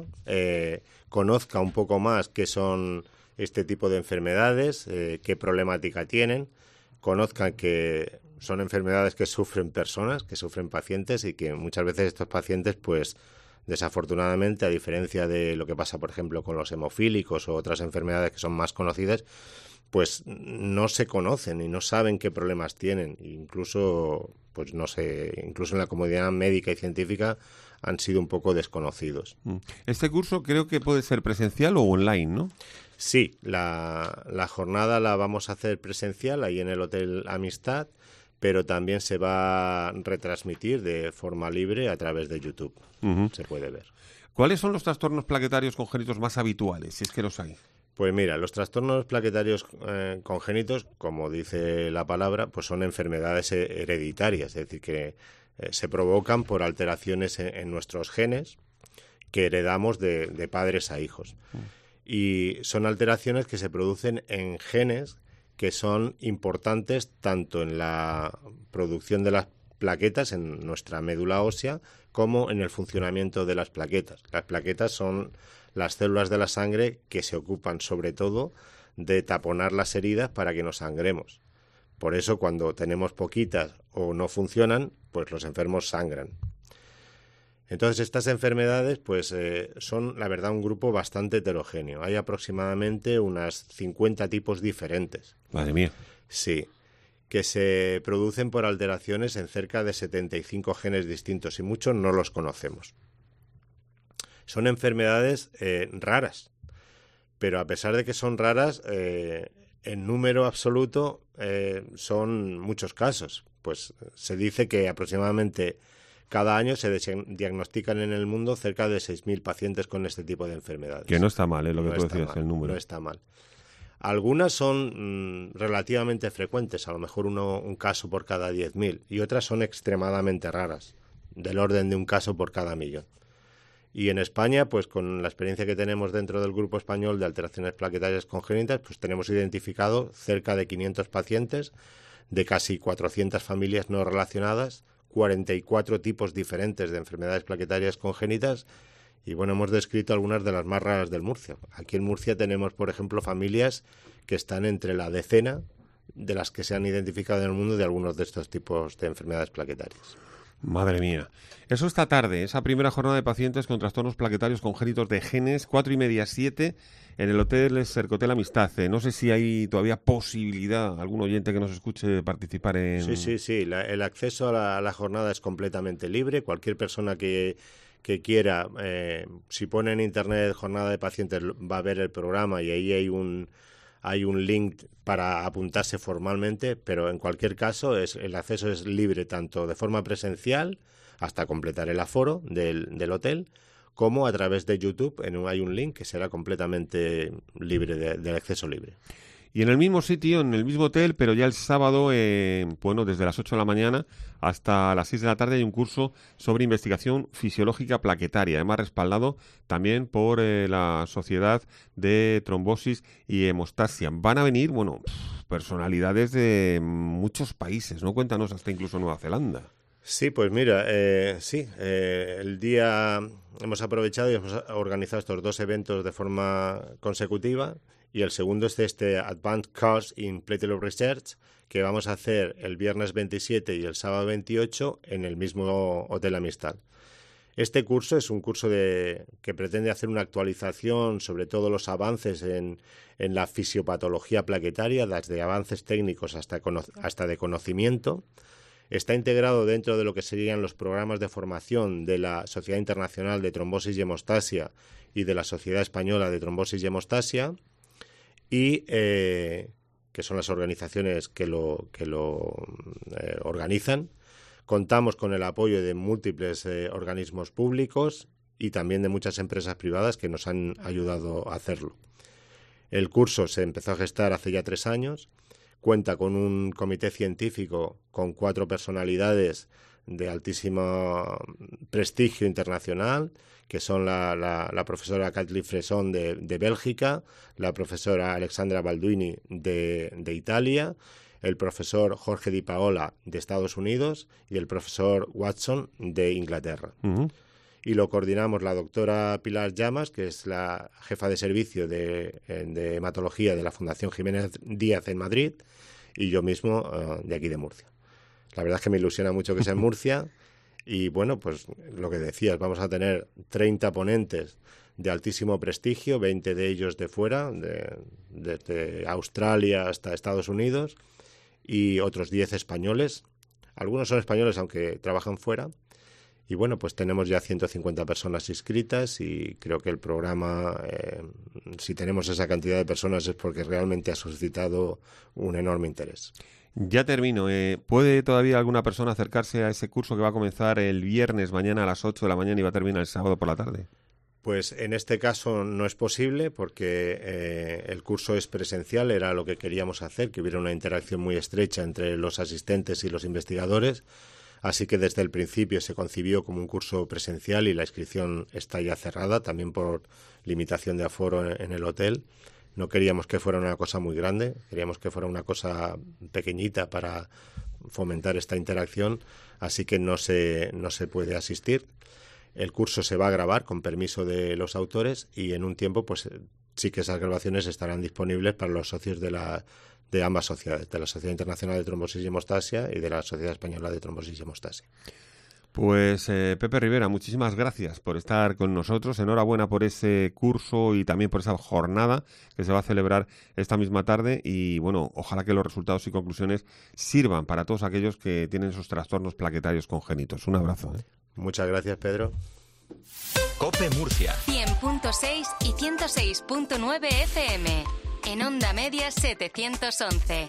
conozca un poco más qué son este tipo de enfermedades, qué problemática tienen, conozcan que son enfermedades que sufren personas, que sufren pacientes y que muchas veces estos pacientes, pues desafortunadamente, a diferencia de lo que pasa, por ejemplo, con los hemofílicos o otras enfermedades que son más conocidas, pues no se conocen y no saben qué problemas tienen. Incluso, pues no sé, incluso en la comunidad médica y científica han sido un poco desconocidos. Este curso creo que puede ser presencial o online, ¿no? Sí, la jornada la vamos a hacer presencial ahí en el Hotel Amistad, pero también se va a retransmitir de forma libre a través de YouTube. Se puede ver. ¿Cuáles son los trastornos plaquetarios congénitos más habituales, si es que los hay? Pues mira, los trastornos plaquetarios congénitos, como dice la palabra, pues son enfermedades hereditarias, es decir, que se provocan por alteraciones en nuestros genes que heredamos de padres a hijos. Y son alteraciones que se producen en genes que son importantes tanto en la producción de las plaquetas en nuestra médula ósea como en el funcionamiento de las plaquetas. Las plaquetas son las células de la sangre que se ocupan sobre todo de taponar las heridas para que no sangremos. Por eso cuando tenemos poquitas o no funcionan, pues los enfermos sangran. Entonces estas enfermedades pues son la verdad un grupo bastante heterogéneo. Hay aproximadamente unas 50 tipos diferentes. Madre mía. Sí, que se producen por alteraciones en cerca de 75 genes distintos y muchos no los conocemos. Son enfermedades raras, pero a pesar de que son raras, en número absoluto son muchos casos. Pues se dice que aproximadamente cada año se diagnostican en el mundo cerca de 6.000 pacientes con este tipo de enfermedades. Que no está mal, lo que tú decías, el número. No está mal. Algunas son relativamente frecuentes, a lo mejor un caso por cada 10.000, y otras son extremadamente raras, del orden de un caso por cada 1.000.000. Y en España, pues con la experiencia que tenemos dentro del Grupo Español de Alteraciones Plaquetarias Congénitas, pues tenemos identificado cerca de 500 pacientes de casi 400 familias no relacionadas, 44 tipos diferentes de enfermedades plaquetarias congénitas y bueno, hemos descrito algunas de las más raras del Murcia. Aquí en Murcia tenemos, por ejemplo, familias que están entre la decena de las que se han identificado en el mundo de algunos de estos tipos de enfermedades plaquetarias. Madre mía. Eso esta tarde, esa primera jornada de pacientes con trastornos plaquetarios congénitos de genes, 4:30 a 7, en el Hotel Sercotel Amistad. No sé si hay todavía posibilidad, algún oyente que nos escuche, de participar en... Sí. El acceso a la jornada es completamente libre. Cualquier persona que quiera, si pone en internet jornada de pacientes, va a ver el programa y ahí hay un link para apuntarse formalmente, pero en cualquier caso el acceso es libre tanto de forma presencial hasta completar el aforo del hotel, como a través de YouTube hay un link que será completamente libre del acceso libre. Y en el mismo sitio, en el mismo hotel, pero ya el sábado, desde las 8 de la mañana hasta las 6 de la tarde hay un curso sobre investigación fisiológica plaquetaria, además respaldado también por la Sociedad de Trombosis y Hemostasia. Van a venir, personalidades de muchos países, ¿no? Cuéntanos, hasta incluso Nueva Zelanda. Sí, pues mira, el día hemos aprovechado y hemos organizado estos dos eventos de forma consecutiva. Y el segundo es este Advanced Course in Platelet Research, que vamos a hacer el viernes 27 y el sábado 28 en el mismo Hotel Amistad. Este curso es un curso que pretende hacer una actualización sobre todos los avances en la fisiopatología plaquetaria, desde avances técnicos hasta de conocimiento, Está integrado dentro de lo que serían los programas de formación de la Sociedad Internacional de Trombosis y Hemostasia y de la Sociedad Española de Trombosis y Hemostasia, y que son las organizaciones que lo organizan. Contamos con el apoyo de múltiples organismos públicos y también de muchas empresas privadas que nos han ayudado a hacerlo. El curso se empezó a gestar hace ya 3 años. Cuenta con un comité científico con 4 personalidades de altísimo prestigio internacional, que son la profesora Kathleen Fresson de Bélgica, la profesora Alexandra Balduini de Italia, el profesor Jorge Di Paola de Estados Unidos y el profesor Watson de Inglaterra. Uh-huh. Y lo coordinamos la doctora Pilar Llamas, que es la jefa de servicio de hematología de la Fundación Jiménez Díaz en Madrid, y yo mismo de aquí de Murcia. La verdad es que me ilusiona mucho que sea en Murcia, y bueno, pues lo que decías, vamos a tener 30 ponentes de altísimo prestigio, 20 de ellos de fuera, desde Australia hasta Estados Unidos, y otros 10 españoles. Algunos son españoles, aunque trabajan fuera. Y bueno, pues tenemos ya 150 personas inscritas, y creo que el programa, si tenemos esa cantidad de personas, es porque realmente ha suscitado un enorme interés. Ya termino. ¿Puede todavía alguna persona acercarse a ese curso que va a comenzar el viernes mañana a las 8 de la mañana y va a terminar el sábado por la tarde? Pues en este caso no es posible, porque el curso es presencial, era lo que queríamos hacer, que hubiera una interacción muy estrecha entre los asistentes y los investigadores. Así que desde el principio se concibió como un curso presencial y la inscripción está ya cerrada, también por limitación de aforo en el hotel. No queríamos que fuera una cosa muy grande, queríamos que fuera una cosa pequeñita para fomentar esta interacción, así que no se puede asistir. El curso se va a grabar con permiso de los autores, y en un tiempo pues sí que esas grabaciones estarán disponibles para los socios de ambas sociedades, de la Sociedad Internacional de Trombosis y Hemostasia y de la Sociedad Española de Trombosis y Hemostasia. Pues Pepe Rivera, muchísimas gracias por estar con nosotros. Enhorabuena por ese curso y también por esa jornada que se va a celebrar esta misma tarde, y bueno, ojalá que los resultados y conclusiones sirvan para todos aquellos que tienen esos trastornos plaquetarios congénitos. Un abrazo. Muchas gracias, Pedro. COPE Murcia 100.6 y 106.9 FM. En onda media 711.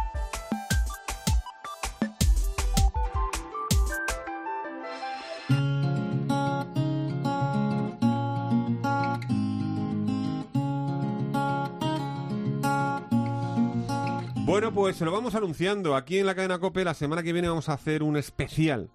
Bueno, pues se lo vamos anunciando. Aquí en la cadena COPE la semana que viene vamos a hacer un especial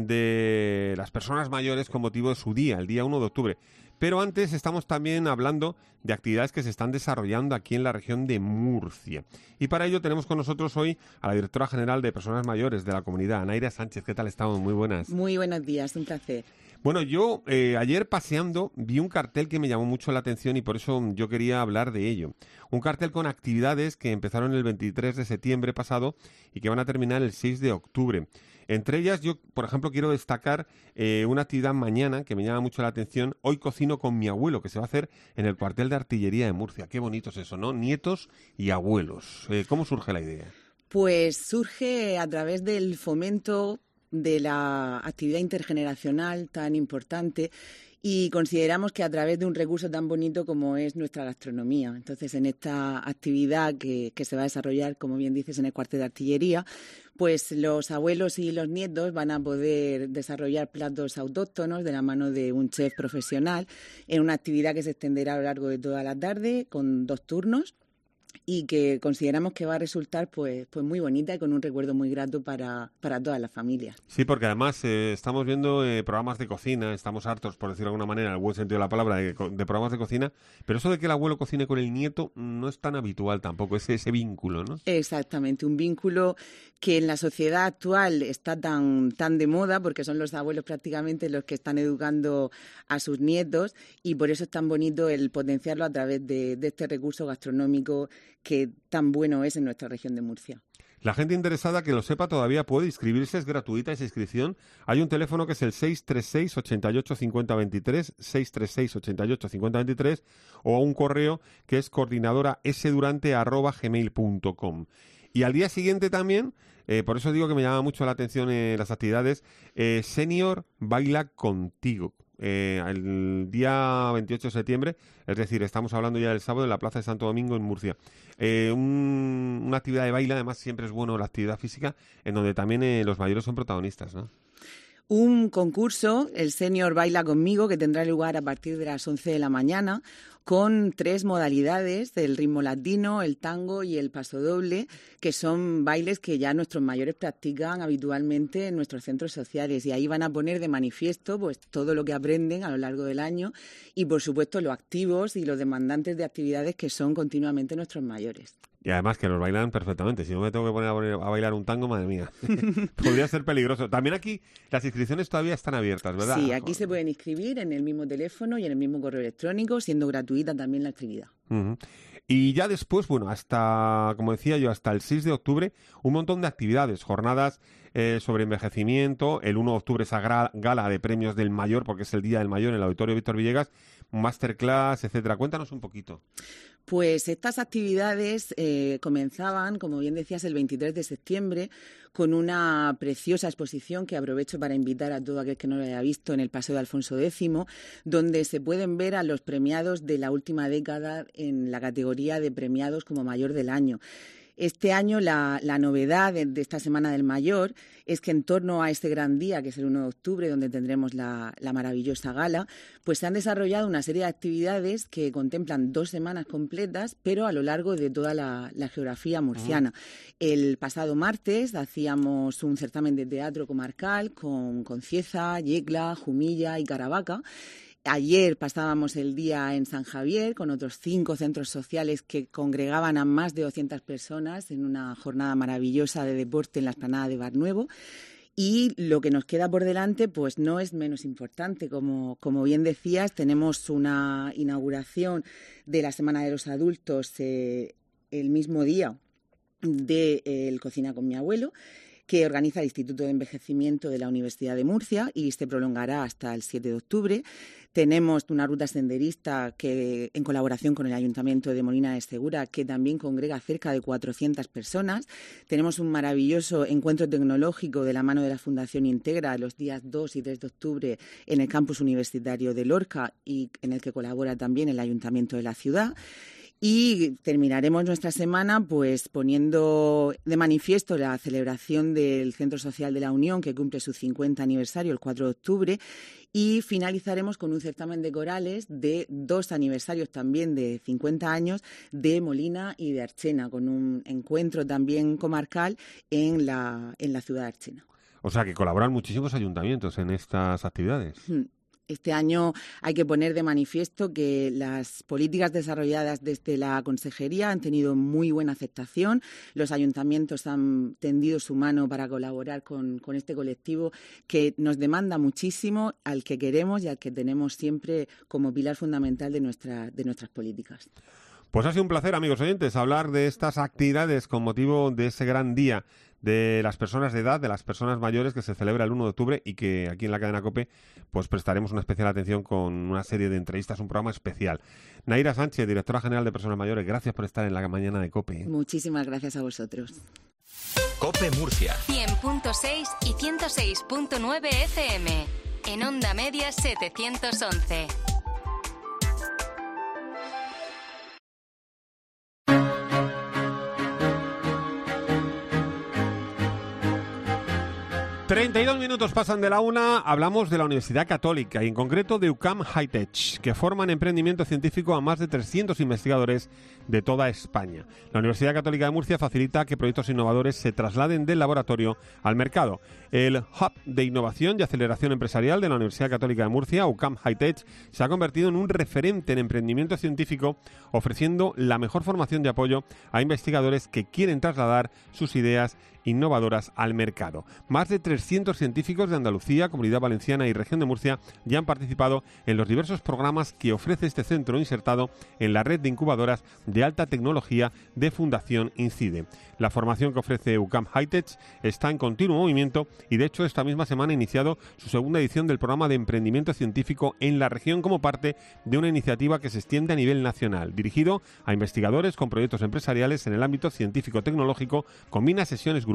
de las personas mayores con motivo de su día, el día 1 de octubre. Pero antes estamos también hablando de actividades que se están desarrollando aquí en la región de Murcia. Y para ello tenemos con nosotros hoy a la directora general de Personas Mayores de la comunidad, Anaira Sánchez. ¿Qué tal estamos? Muy buenas. Muy buenos días, un placer. Bueno, yo ayer paseando vi un cartel que me llamó mucho la atención y por eso yo quería hablar de ello. Un cartel con actividades que empezaron el 23 de septiembre pasado y que van a terminar el 6 de octubre. Entre ellas, yo, por ejemplo, quiero destacar una actividad mañana que me llama mucho la atención. Hoy cocino con mi abuelo, que se va a hacer en el cuartel de artillería de Murcia. Qué bonito es eso, ¿no? Nietos y abuelos. ¿Cómo surge la idea? Pues surge a través del fomento de la actividad intergeneracional tan importante, y consideramos que a través de un recurso tan bonito como es nuestra gastronomía. Entonces, en esta actividad que se va a desarrollar, como bien dices, en el cuartel de artillería, pues los abuelos y los nietos van a poder desarrollar platos autóctonos de la mano de un chef profesional en una actividad que se extenderá a lo largo de toda la tarde con 2 turnos, y que consideramos que va a resultar pues muy bonita y con un recuerdo muy grato para todas las familias. Sí, porque además estamos viendo programas de cocina, estamos hartos, por decirlo de alguna manera, en el buen sentido de la palabra, de programas de cocina, pero eso de que el abuelo cocine con el nieto no es tan habitual tampoco, ese vínculo, ¿no? Exactamente, un vínculo que en la sociedad actual está tan de moda, porque son los abuelos prácticamente los que están educando a sus nietos, y por eso es tan bonito el potenciarlo a través de este recurso gastronómico que tan bueno es en nuestra región de Murcia. La gente interesada que lo sepa todavía puede inscribirse, es gratuita esa inscripción. Hay un teléfono que es el 636 88 50 23, 636 88 50 23, o un correo que es coordinadora sdurante@gmail.com. Y al día siguiente también por eso digo que me llama mucho la atención las actividades. Senior Baila Contigo. El día 28 de septiembre, es decir, estamos hablando ya del sábado en la Plaza de Santo Domingo en Murcia. Una actividad de baile, además siempre es bueno la actividad física, en donde también los mayores son protagonistas, ¿no? Un concurso, el Senior Baila Conmigo, que tendrá lugar a partir de las 11 de la mañana, con 3 modalidades, el ritmo latino, el tango y el pasodoble, que son bailes que ya nuestros mayores practican habitualmente en nuestros centros sociales. Y ahí van a poner de manifiesto pues todo lo que aprenden a lo largo del año y, por supuesto, los activos y los demandantes de actividades que son continuamente nuestros mayores. Y además que los bailan perfectamente. Si no me tengo que poner a bailar un tango, madre mía, podría ser peligroso. También aquí las inscripciones todavía están abiertas, ¿verdad? Sí, aquí se pueden inscribir en el mismo teléfono y en el mismo correo electrónico, siendo gratuita también la actividad. Uh-huh. Y ya después, bueno, hasta, como decía yo, hasta el 6 de octubre, un montón de actividades, jornadas sobre envejecimiento, el 1 de octubre esa gala de premios del mayor, porque es el Día del Mayor en el Auditorio Víctor Villegas, masterclass, etcétera. Cuéntanos un poquito. Pues estas actividades comenzaban, como bien decías, el 23 de septiembre con una preciosa exposición que aprovecho para invitar a todo aquel que no lo haya visto en el Paseo de Alfonso X, donde se pueden ver a los premiados de la última década en la categoría de premiados como mayor del año. Este año la novedad de esta Semana del Mayor es que en torno a este gran día, que es el 1 de octubre, donde tendremos la maravillosa gala, pues se han desarrollado una serie de actividades que contemplan 2 semanas completas, pero a lo largo de toda la geografía murciana. El pasado martes hacíamos un certamen de teatro comarcal con Cieza, Yecla, Jumilla y Caravaca. Ayer pasábamos el día en San Javier con otros 5 centros sociales que congregaban a más de 200 personas en una jornada maravillosa de deporte en la explanada de Bar Nuevo. Y lo que nos queda por delante pues no es menos importante. Como bien decías, tenemos una inauguración de la Semana de los Adultos el mismo día de El Cocina con mi abuelo, que organiza el Instituto de Envejecimiento de la Universidad de Murcia y se prolongará hasta el 7 de octubre. Tenemos una ruta senderista que, en colaboración con el Ayuntamiento de Molina de Segura, que también congrega cerca de 400 personas. Tenemos un maravilloso encuentro tecnológico de la mano de la Fundación Integra los días 2 y 3 de octubre en el campus universitario de Lorca y en el que colabora también el Ayuntamiento de la ciudad. Y terminaremos nuestra semana pues poniendo de manifiesto la celebración del Centro Social de la Unión, que cumple su 50 aniversario el 4 de octubre, y finalizaremos con un certamen de corales de 2 aniversarios también de 50 años de Molina y de Archena, con un encuentro también comarcal en la ciudad de Archena. O sea que colaboran muchísimos ayuntamientos en estas actividades. Este año hay que poner de manifiesto que las políticas desarrolladas desde la Consejería han tenido muy buena aceptación. Los ayuntamientos han tendido su mano para colaborar con este colectivo que nos demanda muchísimo, al que queremos y al que tenemos siempre como pilar fundamental de nuestras políticas. Pues ha sido un placer, amigos oyentes, hablar de estas actividades con motivo de ese gran día de las personas de edad, de las personas mayores, que se celebra el 1 de octubre y que aquí en la cadena COPE pues prestaremos una especial atención con una serie de entrevistas, un programa especial. Naira Sánchez, directora general de Personas Mayores, gracias por estar en la mañana de COPE. Muchísimas gracias a vosotros. COPE Murcia. 100.6 y 106.9 FM. En onda media 711. ...32 minutos pasan de la 1, hablamos de la Universidad Católica y en concreto de UCAM Hightech, que forman emprendimiento científico a más de 300 investigadores de toda España. La Universidad Católica de Murcia facilita que proyectos innovadores se trasladen del laboratorio al mercado. El Hub de Innovación y Aceleración Empresarial de la Universidad Católica de Murcia, UCAM Hightech, se ha convertido en un referente en emprendimiento científico, ofreciendo la mejor formación de apoyo a investigadores que quieren trasladar sus ideas innovadoras al mercado. Más de 300 científicos de Andalucía, Comunidad Valenciana y Región de Murcia ya han participado en los diversos programas que ofrece este centro insertado en la red de incubadoras de alta tecnología de Fundación Incide. La formación que ofrece UCAM Hightech está en continuo movimiento y de hecho esta misma semana ha iniciado su segunda edición del programa de emprendimiento científico en la región como parte de una iniciativa que se extiende a nivel nacional, dirigido a investigadores con proyectos empresariales en el ámbito científico-tecnológico, combina sesiones grupales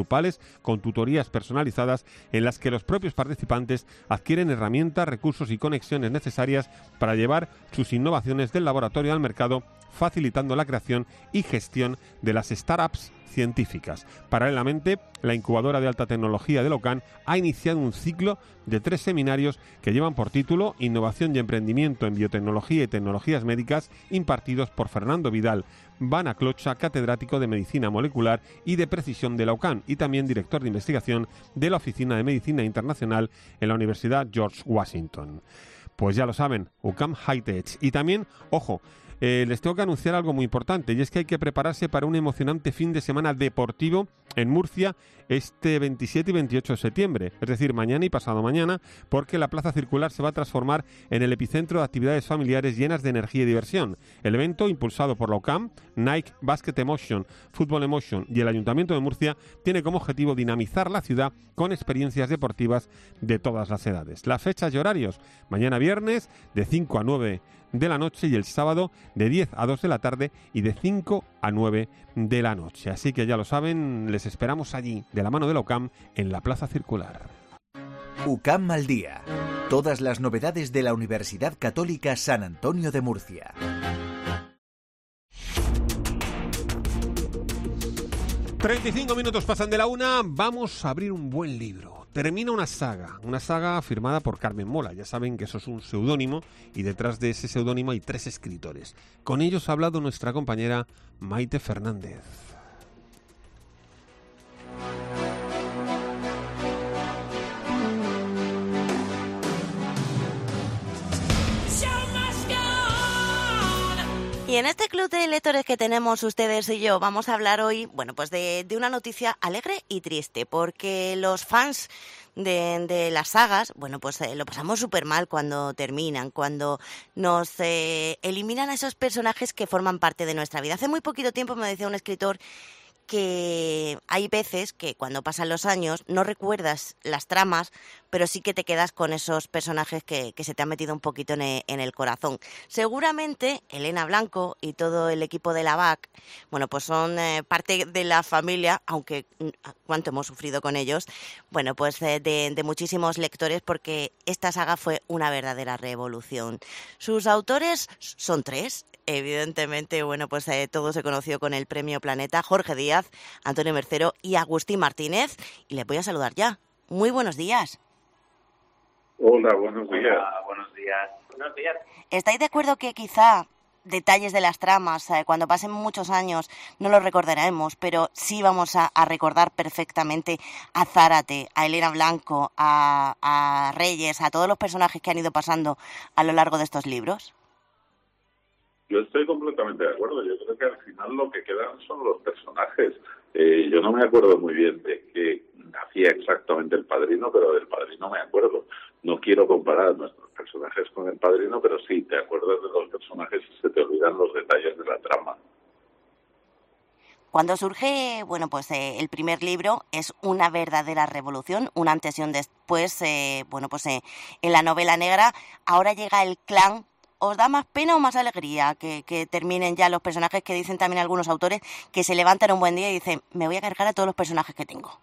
grupales con tutorías personalizadas en las que los propios participantes adquieren herramientas, recursos y conexiones necesarias para llevar sus innovaciones del laboratorio al mercado, facilitando la creación y gestión de las startups científicas. Paralelamente, la incubadora de alta tecnología de Locan ha iniciado un ciclo de 3 seminarios que llevan por título Innovación y Emprendimiento en Biotecnología y Tecnologías Médicas, impartidos por Fernando Vidal Banaclocha, catedrático de Medicina Molecular y de Precisión de la UCAM y también director de investigación de la Oficina de Medicina Internacional en la Universidad George Washington. Pues ya lo saben, UCAM High Tech. Y también, ojo, les tengo que anunciar algo muy importante, y es que hay que prepararse para un emocionante fin de semana deportivo en Murcia este 27 y 28 de septiembre, es decir, mañana y pasado mañana, porque la Plaza Circular se va a transformar en el epicentro de actividades familiares llenas de energía y diversión. El evento, impulsado por la UCAM, Nike Basket Emotion, Football Emotion y el Ayuntamiento de Murcia, tiene como objetivo dinamizar la ciudad con experiencias deportivas de todas las edades. Las fechas y horarios: mañana viernes de 5 a 9 de la noche y el sábado de 10 a 2 de la tarde y de 5 a 9 de la noche. Así que ya lo saben, les esperamos allí, de la mano de la UCAM, en la Plaza Circular. UCAM al día. Todas las novedades de la Universidad Católica San Antonio de Murcia. 35 minutos pasan de la 1, vamos a abrir un buen libro. Termina una saga firmada por Carmen Mola. Ya saben que eso es un seudónimo y detrás de ese seudónimo hay 3 escritores. Con ellos ha hablado nuestra compañera Maite Fernández. Y en este club de lectores que tenemos ustedes y yo, vamos a hablar hoy, bueno, pues de una noticia alegre y triste, porque los fans de las sagas, bueno, pues lo pasamos súper mal cuando terminan, cuando nos eliminan a esos personajes que forman parte de nuestra vida. Hace muy poquito tiempo me decía un escritor que hay veces que cuando pasan los años no recuerdas las tramas, pero sí que te quedas con esos personajes que se te han metido un poquito en el corazón. Seguramente Elena Blanco y todo el equipo de la BAC, bueno, pues son parte de la familia, aunque cuánto hemos sufrido con ellos, bueno, pues de muchísimos lectores, porque esta saga fue una verdadera revolución. Sus autores son 3. Evidentemente, bueno, pues todo se conoció con el Premio Planeta: Jorge Díaz, Antonio Mercero y Agustín Martínez. Y les voy a saludar ya. Muy buenos días. Hola, buenos días. Hola, buenos días. Buenos días. ¿Estáis de acuerdo que quizá detalles de las tramas, cuando pasen muchos años, no los recordaremos, pero sí vamos a recordar perfectamente a Zárate, a Elena Blanco, a Reyes, a todos los personajes que han ido pasando a lo largo de estos libros? Yo estoy completamente de acuerdo. Yo creo que al final lo que quedan son los personajes. Yo no me acuerdo muy bien de qué hacía exactamente el Padrino, pero del Padrino me acuerdo. No quiero comparar nuestros personajes con el Padrino, pero sí, te acuerdas de los personajes y se te olvidan los detalles de la trama. Cuando surge, bueno, pues el primer libro es una verdadera revolución, un antes y un después, bueno, pues en la novela negra. Ahora llega el clan. ¿Os da más pena o más alegría que terminen ya los personajes, que dicen también algunos autores que se levantan un buen día y dicen, me voy a cargar a todos los personajes que tengo?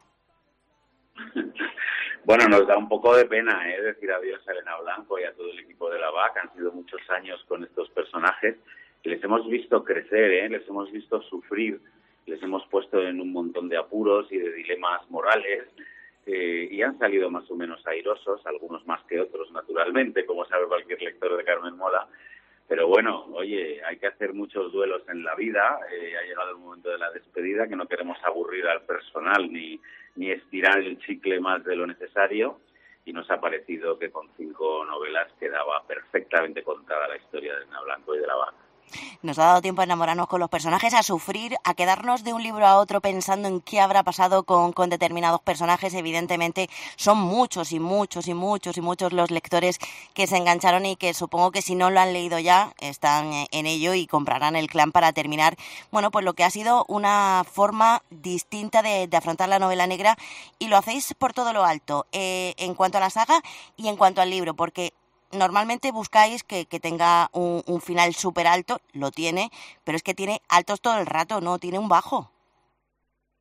Bueno, nos da un poco de pena decir adiós a Elena Blanco y a todo el equipo de la BAC. Han sido muchos años con estos personajes y les hemos visto crecer, les hemos visto sufrir, les hemos puesto en un montón de apuros y de dilemas morales. Y han salido más o menos airosos, algunos más que otros, naturalmente, como sabe cualquier lector de Carmen Mola. Pero bueno, oye, hay que hacer muchos duelos en la vida. Ha llegado el momento de la despedida, que no queremos aburrir al personal ni estirar el chicle más de lo necesario. Y nos ha parecido que con 5 novelas quedaba perfectamente contada la historia de Elena Blanco y de la BAC. Nos ha dado tiempo a enamorarnos con los personajes, a sufrir, a quedarnos de un libro a otro pensando en qué habrá pasado con determinados personajes. Evidentemente son muchos los lectores que se engancharon y que supongo que si no lo han leído ya están en ello y comprarán el clan para terminar, bueno, pues lo que ha sido una forma distinta de afrontar la novela negra, y lo hacéis por todo lo alto, en cuanto a la saga y en cuanto al libro, porque normalmente buscáis que tenga un final súper alto, lo tiene, pero es que tiene altos todo el rato, no tiene un bajo.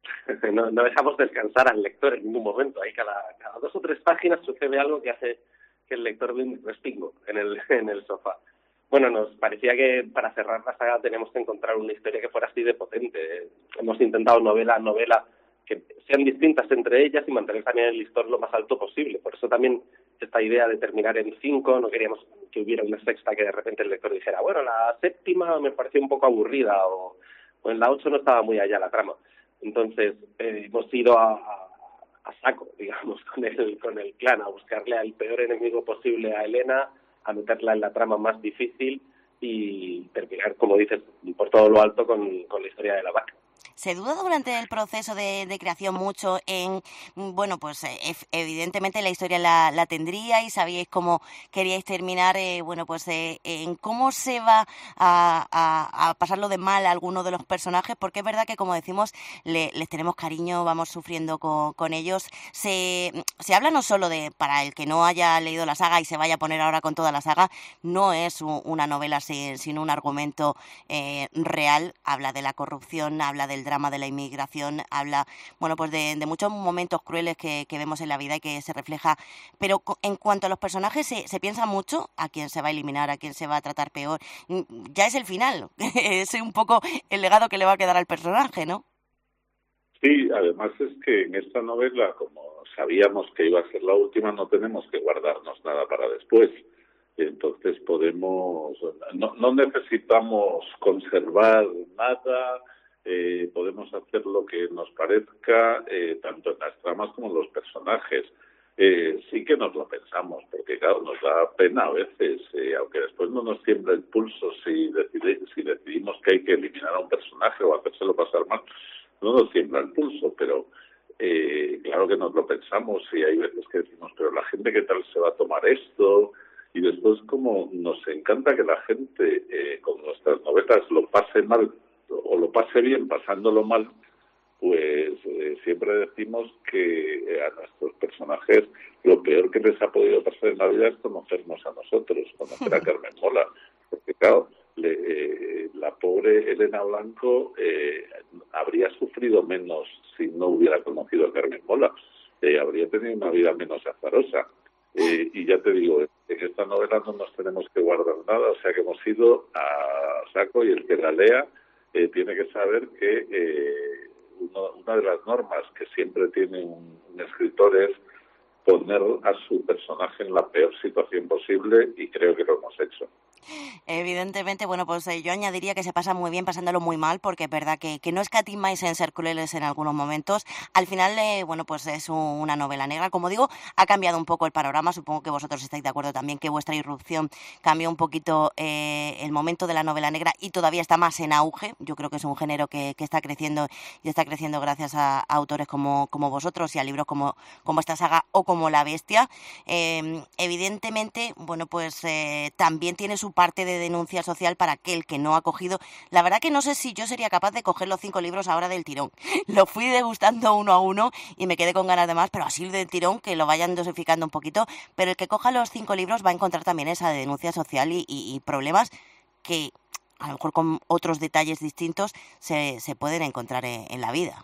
no dejamos descansar al lector en ningún momento. Ahí cada 2 o 3 páginas sucede algo que hace que el lector dé un respingo en el sofá. Bueno, nos parecía que para cerrar la saga teníamos que encontrar una historia que fuera así de potente. Hemos intentado novela a novela que sean distintas entre ellas y mantener también el listón lo más alto posible. Por eso también esta idea de terminar en 5, no queríamos que hubiera una sexta que de repente el lector dijera, bueno, la 7ª me pareció un poco aburrida o en la 8 no estaba muy allá la trama. Entonces hemos ido a saco, digamos, con el clan, a buscarle al peor enemigo posible a Elena, a meterla en la trama más difícil y terminar, como dices, por todo lo alto con la historia de la vaca. ¿Se duda durante el proceso de creación mucho en, bueno, pues evidentemente la historia la tendríais, sabíais cómo queríais terminar, bueno, pues en cómo se va a pasarlo de mal a alguno de los personajes? Porque es verdad que, como decimos, les tenemos cariño, vamos sufriendo con ellos. Se habla no solo de, para el que no haya leído la saga y se vaya a poner ahora con toda la saga, no es una novela sin un argumento real. Habla de la corrupción, habla del drama de la inmigración, habla, bueno, pues de muchos momentos crueles que vemos en la vida y que se refleja. Pero en cuanto a los personajes, se piensa mucho a quién se va a eliminar, a quién se va a tratar peor. Ya es el final, es un poco el legado que le va a quedar al personaje, ¿no? Sí, además es que en esta novela, como sabíamos que iba a ser la última, no tenemos que guardarnos nada para después. Entonces no necesitamos conservar nada. Podemos hacer lo que nos parezca, tanto en las tramas como en los personajes. Sí que nos lo pensamos, porque claro, nos da pena a veces, aunque después no nos tiembla el pulso si decidimos que hay que eliminar a un personaje o hacérselo pasar mal, no nos tiembla el pulso, pero claro que nos lo pensamos y hay veces que decimos, pero la gente, ¿qué tal se va a tomar esto? Y después, como nos encanta que la gente con nuestras novelas lo pase mal o lo pase bien pasándolo mal, pues siempre decimos que a nuestros personajes lo peor que les ha podido pasar en la vida es conocernos a nosotros, conocer a Carmen Mola, porque claro, la pobre Elena Blanco habría sufrido menos si no hubiera conocido a Carmen Mola, habría tenido una vida menos azarosa. Y ya te digo, en esta novela no nos tenemos que guardar nada, o sea que hemos ido a saco, y el que la lea tiene que saber que una de las normas que siempre tiene un escritor es poner a su personaje en la peor situación posible, y creo que lo hemos hecho. Evidentemente, bueno, pues yo añadiría que se pasa muy bien pasándolo muy mal, porque es verdad que no escatimáis en ser crueles en algunos momentos. Al final, bueno, pues es una novela negra. Como digo, ha cambiado un poco el panorama. Supongo que vosotros estáis de acuerdo también que vuestra irrupción cambió un poquito el momento de la novela negra y todavía está más en auge. Yo creo que es un género que está creciendo, y está creciendo gracias a autores como vosotros y a libros como esta saga o como La Bestia. Evidentemente, bueno, pues también tiene su parte de denuncia social para aquel que no ha cogido. La verdad que no sé si yo sería capaz de coger los 5 libros ahora del tirón. Lo fui degustando uno a uno y me quedé con ganas de más, pero así del tirón, que lo vayan dosificando un poquito. Pero el que coja los 5 libros va a encontrar también esa denuncia social y problemas que a lo mejor con otros detalles distintos se pueden encontrar en la vida.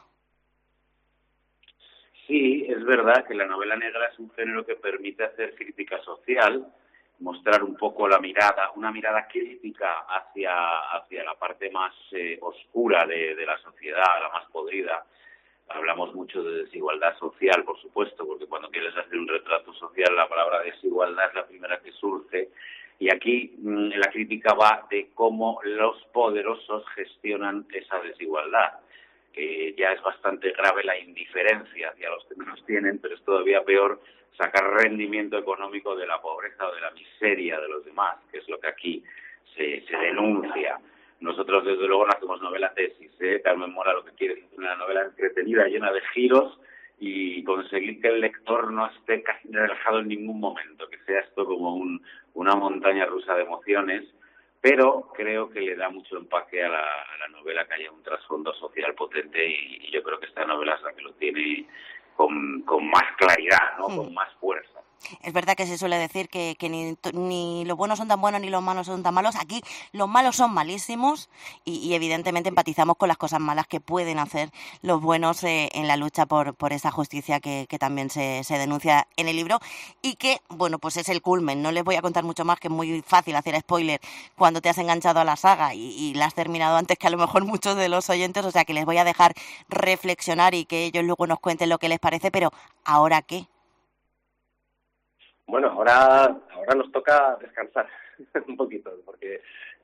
Sí, es verdad que la novela negra es un género que permite hacer crítica social, mostrar un poco una mirada crítica hacia la parte más oscura de la sociedad, la más podrida. Hablamos mucho de desigualdad social, por supuesto, porque cuando quieres hacer un retrato social la palabra desigualdad es la primera que surge, y aquí la crítica va de cómo los poderosos gestionan esa desigualdad. Ya es bastante grave la indiferencia hacia los que menos tienen, pero es todavía peor sacar rendimiento económico de la pobreza o de la miseria de los demás, que es lo que aquí se denuncia. Nosotros, desde luego, no hacemos novela tesis, Carmen Mola lo que quiere es una novela entretenida, llena de giros, y conseguir que el lector no esté casi relajado en ningún momento, que sea esto como una montaña rusa de emociones, pero creo que le da mucho empaque a la novela que haya un trasfondo social potente, y yo creo que esta novela es la que lo tiene con más claridad, ¿no? Con más fuerza. Es verdad que se suele decir que ni los buenos son tan buenos ni los malos son tan malos. Aquí los malos son malísimos y evidentemente empatizamos con las cosas malas que pueden hacer los buenos en la lucha por esa justicia que también se denuncia en el libro y que, bueno, pues es el culmen. No les voy a contar mucho más, que es muy fácil hacer spoiler cuando te has enganchado a la saga y la has terminado antes que a lo mejor muchos de los oyentes, o sea que les voy a dejar reflexionar y que ellos luego nos cuenten lo que les parece, pero ¿ahora qué? Bueno, ahora nos toca descansar un poquito, porque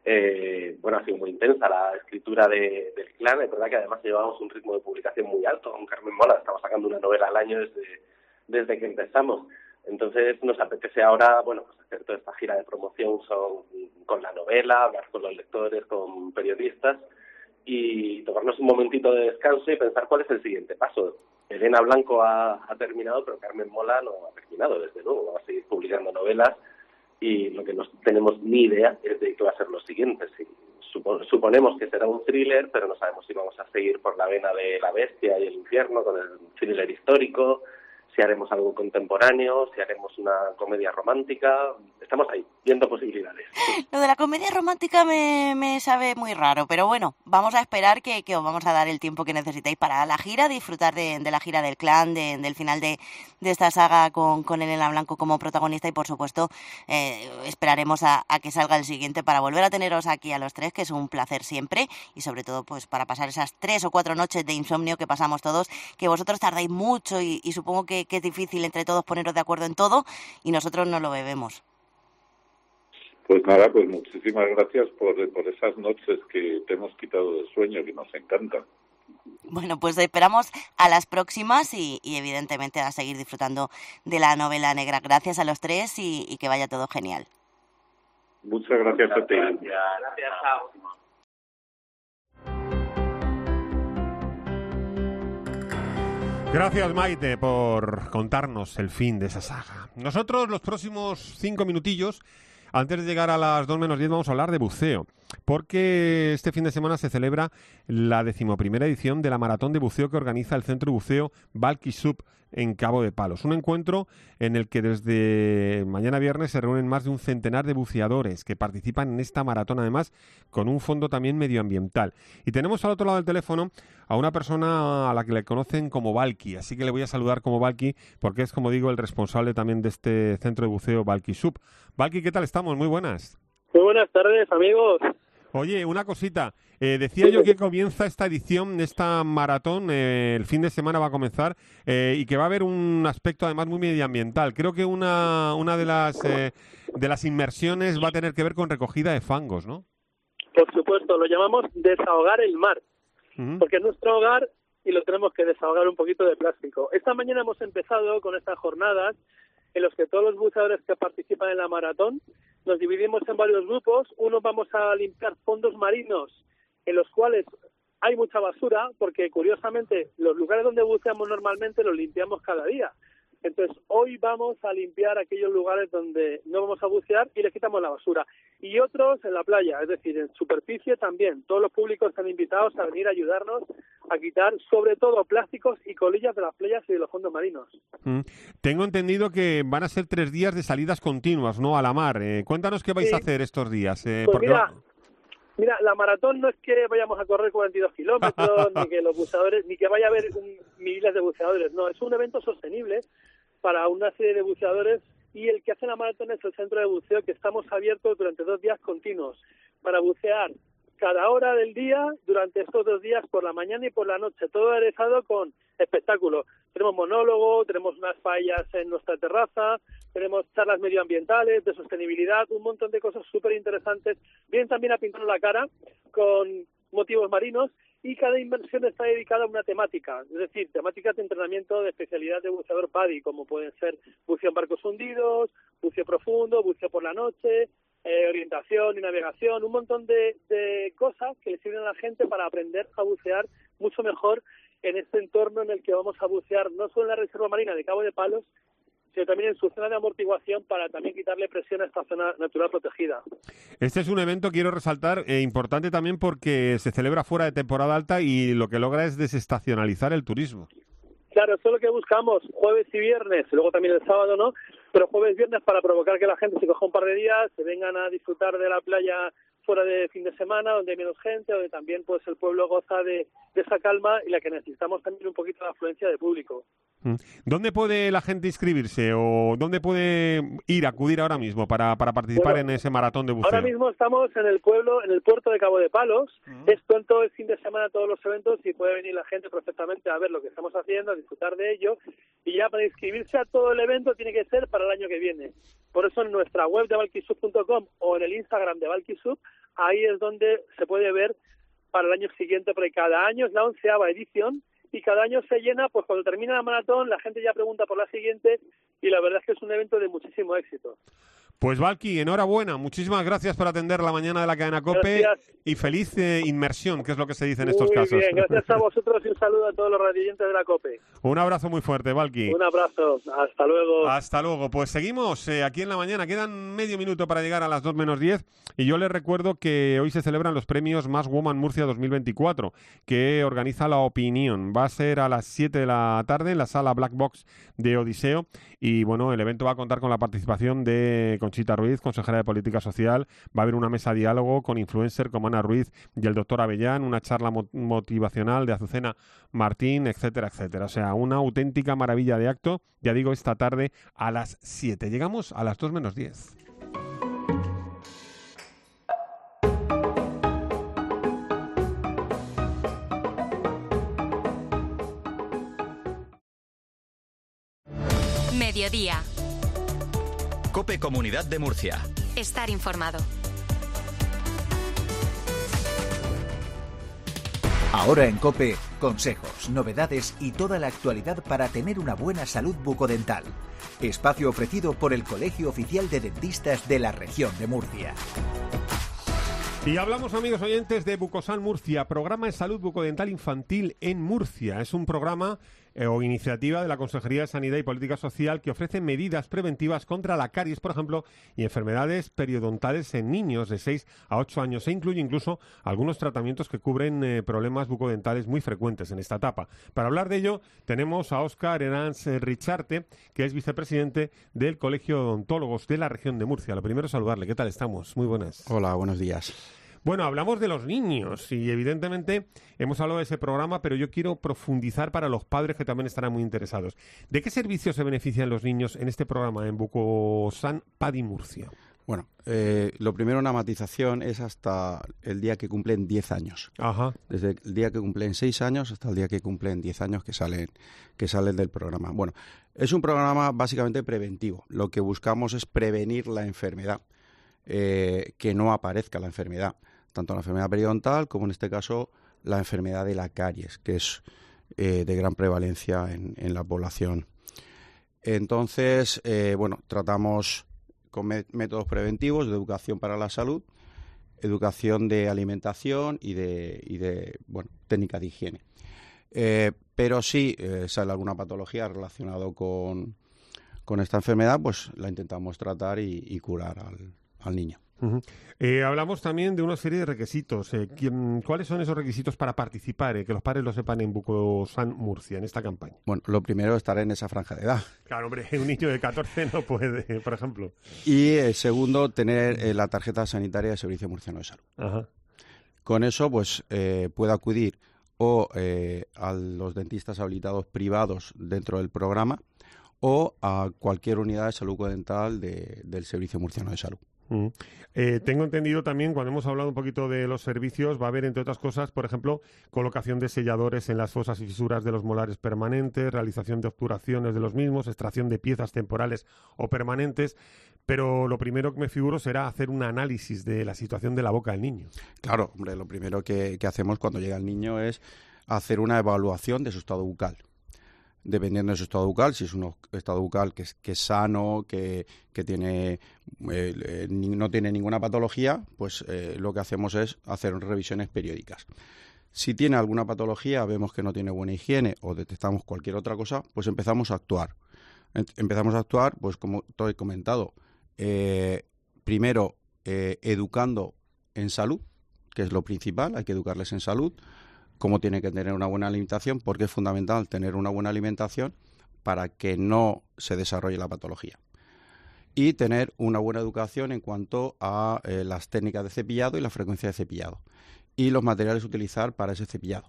ha sido muy intensa la escritura del Clan. Es verdad que además llevamos un ritmo de publicación muy alto. Con Carmen Mola estamos sacando una novela al año desde que empezamos. Entonces nos apetece ahora, pues hacer toda esta gira de promoción con la novela, hablar con los lectores, con periodistas y tomarnos un momentito de descanso y pensar cuál es el siguiente paso. Elena Blanco ha terminado, pero Carmen Mola no ha terminado, desde luego. Vamos a seguir publicando novelas y lo que no tenemos ni idea es de qué va a ser lo siguiente. Sí, suponemos que será un thriller, pero no sabemos si vamos a seguir por la vena de La Bestia y el Infierno con el thriller histórico, si haremos algo contemporáneo, si haremos una comedia romántica. Estamos ahí, viendo posibilidades. Lo de la comedia romántica me sabe muy raro, pero bueno, vamos a esperar que os vamos a dar el tiempo que necesitéis para la gira, disfrutar de la gira del Clan, del final de esta saga con Elena Blanco como protagonista y, por supuesto, esperaremos a que salga el siguiente para volver a teneros aquí a los tres, que es un placer siempre, y sobre todo pues para pasar esas 3 o 4 noches de insomnio que pasamos todos, que vosotros tardáis mucho y supongo que es difícil entre todos poneros de acuerdo en todo y nosotros no lo bebemos. Pues nada, pues muchísimas gracias por esas noches que te hemos quitado del sueño, que nos encantan. Bueno, pues esperamos a las próximas y evidentemente a seguir disfrutando de la novela negra. Gracias a los tres y que vaya todo genial. Muchas gracias a ti. Gracias, chao. Gracias, Maite, por contarnos el fin de esa saga. Nosotros los próximos 5 minutillos, antes de llegar a las 2 menos 10, vamos a hablar de buceo, porque este fin de semana se celebra la 11ª edición de la maratón de buceo que organiza el Centro de Buceo Balquisup en Cabo de Palos. Un encuentro en el que desde mañana viernes se reúnen más de un centenar de buceadores que participan en esta maratón, además con un fondo también medioambiental. Y tenemos al otro lado del teléfono a una persona a la que le conocen como Balqui, así que le voy a saludar como Balqui porque es, como digo, el responsable también de este Centro de Buceo Balquisup. Balqui, ¿qué tal estamos? Muy buenas. Muy buenas tardes, amigos. Oye, una cosita. Decía yo que comienza esta edición, esta maratón, el fin de semana va a comenzar y que va a haber un aspecto además muy medioambiental. Creo que una de las inmersiones va a tener que ver con recogida de fangos, ¿no? Por supuesto, lo llamamos desahogar el mar, porque es nuestro hogar y lo tenemos que desahogar un poquito de plástico. Esta mañana hemos empezado con estas jornadas en los que todos los buceadores que participan en la maratón nos dividimos en varios grupos. Unos vamos a limpiar fondos marinos en los cuales hay mucha basura, porque curiosamente los lugares donde buceamos normalmente los limpiamos cada día. Entonces hoy vamos a limpiar aquellos lugares donde no vamos a bucear y les quitamos la basura. Y otros en la playa, es decir, en superficie también. Todos los públicos están invitados a venir a ayudarnos a quitar sobre todo plásticos y colillas de las playas y de los fondos marinos. Tengo entendido que van a ser 3 días de salidas continuas, ¿no?, a la mar. Cuéntanos qué vais a hacer estos días. Pues mira, la maratón no es que vayamos a correr 42 kilómetros, ni que los buceadores, ni que vaya a haber miles de buceadores. No, es un evento sostenible para una serie de buceadores y el que hace la maratón es el centro de buceo, que estamos abiertos durante 2 días continuos para bucear cada hora del día durante estos 2 días, por la mañana y por la noche, todo aderezado con espectáculo. Tenemos monólogo, tenemos unas paellas en nuestra terraza, tenemos charlas medioambientales, de sostenibilidad, un montón de cosas súper interesantes. Vienen también a pintar la cara con motivos marinos y cada inmersión está dedicada a una temática, es decir, temáticas de entrenamiento de especialidad de buceador PADI, como pueden ser buceo en barcos hundidos, buceo profundo, buceo por la noche, orientación y navegación, un montón de cosas que le sirven a la gente para aprender a bucear mucho mejor en este entorno en el que vamos a bucear no solo en la Reserva Marina de Cabo de Palos, sino también en su zona de amortiguación para también quitarle presión a esta zona natural protegida. Este es un evento, quiero resaltar, importante también porque se celebra fuera de temporada alta y lo que logra es desestacionalizar el turismo. Claro, eso es lo que buscamos, jueves y viernes, y luego también el sábado, ¿no? pero jueves, viernes para provocar que la gente se coja un par de días, se vengan a disfrutar de la playa fuera de fin de semana, donde hay menos gente, donde también pues el pueblo goza de esa calma y la que necesitamos también un poquito de afluencia de público. ¿Dónde puede la gente inscribirse o dónde puede acudir ahora mismo para participar en ese maratón de buceo? Ahora mismo estamos en el puerto de Cabo de Palos. Esto en todo el fin de semana, todos los eventos, y puede venir la gente perfectamente a ver lo que estamos haciendo, a disfrutar de ello. Y ya para inscribirse a todo el evento tiene que ser para el año que viene. Por eso en nuestra web de valquisub.com o en el Instagram de Valquisub, ahí es donde se puede ver para el año siguiente, porque cada año es la 11ª edición y cada año se llena, pues cuando termina la maratón la gente ya pregunta por la siguiente y la verdad es que es un evento de muchísimo éxito. Pues Valqui, enhorabuena, muchísimas gracias por atender la mañana de la cadena COPE. Gracias. Y feliz inmersión, que es lo que se dice en estos casos. Muy bien, gracias a vosotros y un saludo a todos los radioyentes de la COPE. Un abrazo muy fuerte, Valqui. Un abrazo, hasta luego. Hasta luego, pues seguimos aquí en la mañana, quedan medio minuto para llegar a las 2 menos 10 y yo les recuerdo que hoy se celebran los premios Más Woman Murcia 2024, que organiza La Opinión. Va a ser a las 7 de la tarde en la sala Black Box de Odiseo y bueno, el evento va a contar con la participación de Conchita Ruiz, consejera de Política Social. Va a haber una mesa de diálogo con influencers como Ana Ruiz y el doctor Avellán, una charla motivacional de Azucena Martín, etcétera, etcétera. O sea, una auténtica maravilla de acto, ya digo, esta tarde a las 7. Llegamos a las 2 menos 10. Mediodía. COPE Comunidad de Murcia. Estar informado. Ahora en COPE, consejos, novedades y toda la actualidad para tener una buena salud bucodental. Espacio ofrecido por el Colegio Oficial de Dentistas de la Región de Murcia. Y hablamos, amigos oyentes, de Bucosan Murcia, programa de salud bucodental infantil en Murcia. Es un programa o iniciativa de la Consejería de Sanidad y Política Social que ofrece medidas preventivas contra la caries, por ejemplo, y enfermedades periodontales en niños de 6 a 8 años. Se incluye incluso algunos tratamientos que cubren problemas bucodentales muy frecuentes en esta etapa. Para hablar de ello, tenemos a Óscar Hernández Richarte, que es vicepresidente del Colegio de Odontólogos de la Región de Murcia. Lo primero, saludarle. ¿Qué tal estamos? Muy buenas. Hola, buenos días. Bueno, hablamos de los niños y evidentemente hemos hablado de ese programa, pero yo quiero profundizar para los padres que también estarán muy interesados. ¿De qué servicios se benefician los niños en este programa en Bucosan PADI Murcia? Bueno, lo primero, una matización, es hasta el día que cumplen 10 años. Ajá. Desde el día que cumplen 6 años hasta el día que cumplen 10 años que salen del programa. Bueno, es un programa básicamente preventivo. Lo que buscamos es prevenir la enfermedad, que no aparezca la enfermedad. Tanto la enfermedad periodontal como en este caso la enfermedad de la caries, que es de gran prevalencia en la población. Entonces, tratamos con métodos preventivos de educación para la salud, educación de alimentación y de técnica de higiene. Pero si sale alguna patología relacionada con esta enfermedad, pues la intentamos tratar y curar al niño. Uh-huh. Hablamos también de una serie de requisitos. ¿Cuáles son esos requisitos para participar? Que los padres lo sepan en Bucosan Murcia, en esta campaña. Bueno, lo primero es estar en esa franja de edad. Claro, hombre, un niño de 14 no puede, por ejemplo. Y segundo, tener la tarjeta sanitaria del Servicio Murciano de Salud. Ajá. Con eso, pues, puede acudir o a los dentistas habilitados privados dentro del programa o a cualquier unidad de salud bucodental del Servicio Murciano de Salud. Tengo entendido también, cuando hemos hablado un poquito de los servicios, va a haber, entre otras cosas, por ejemplo, colocación de selladores en las fosas y fisuras de los molares permanentes, realización de obturaciones de los mismos, extracción de piezas temporales o permanentes, pero lo primero que me figuro será hacer un análisis de la situación de la boca del niño. Claro, hombre, lo primero que hacemos cuando llega el niño es hacer una evaluación de su estado bucal. Dependiendo de su estado bucal, si es un estado bucal que es sano, que tiene no tiene ninguna patología, pues lo que hacemos es hacer revisiones periódicas. Si tiene alguna patología, vemos que no tiene buena higiene o detectamos cualquier otra cosa, pues empezamos a actuar. Pues como te he comentado, primero educando en salud, que es lo principal, hay que educarles en salud. Cómo tiene que tener una buena alimentación, porque es fundamental tener una buena alimentación para que no se desarrolle la patología. y tener una buena educación en cuanto a las técnicas de cepillado y la frecuencia de cepillado y los materiales a utilizar para ese cepillado.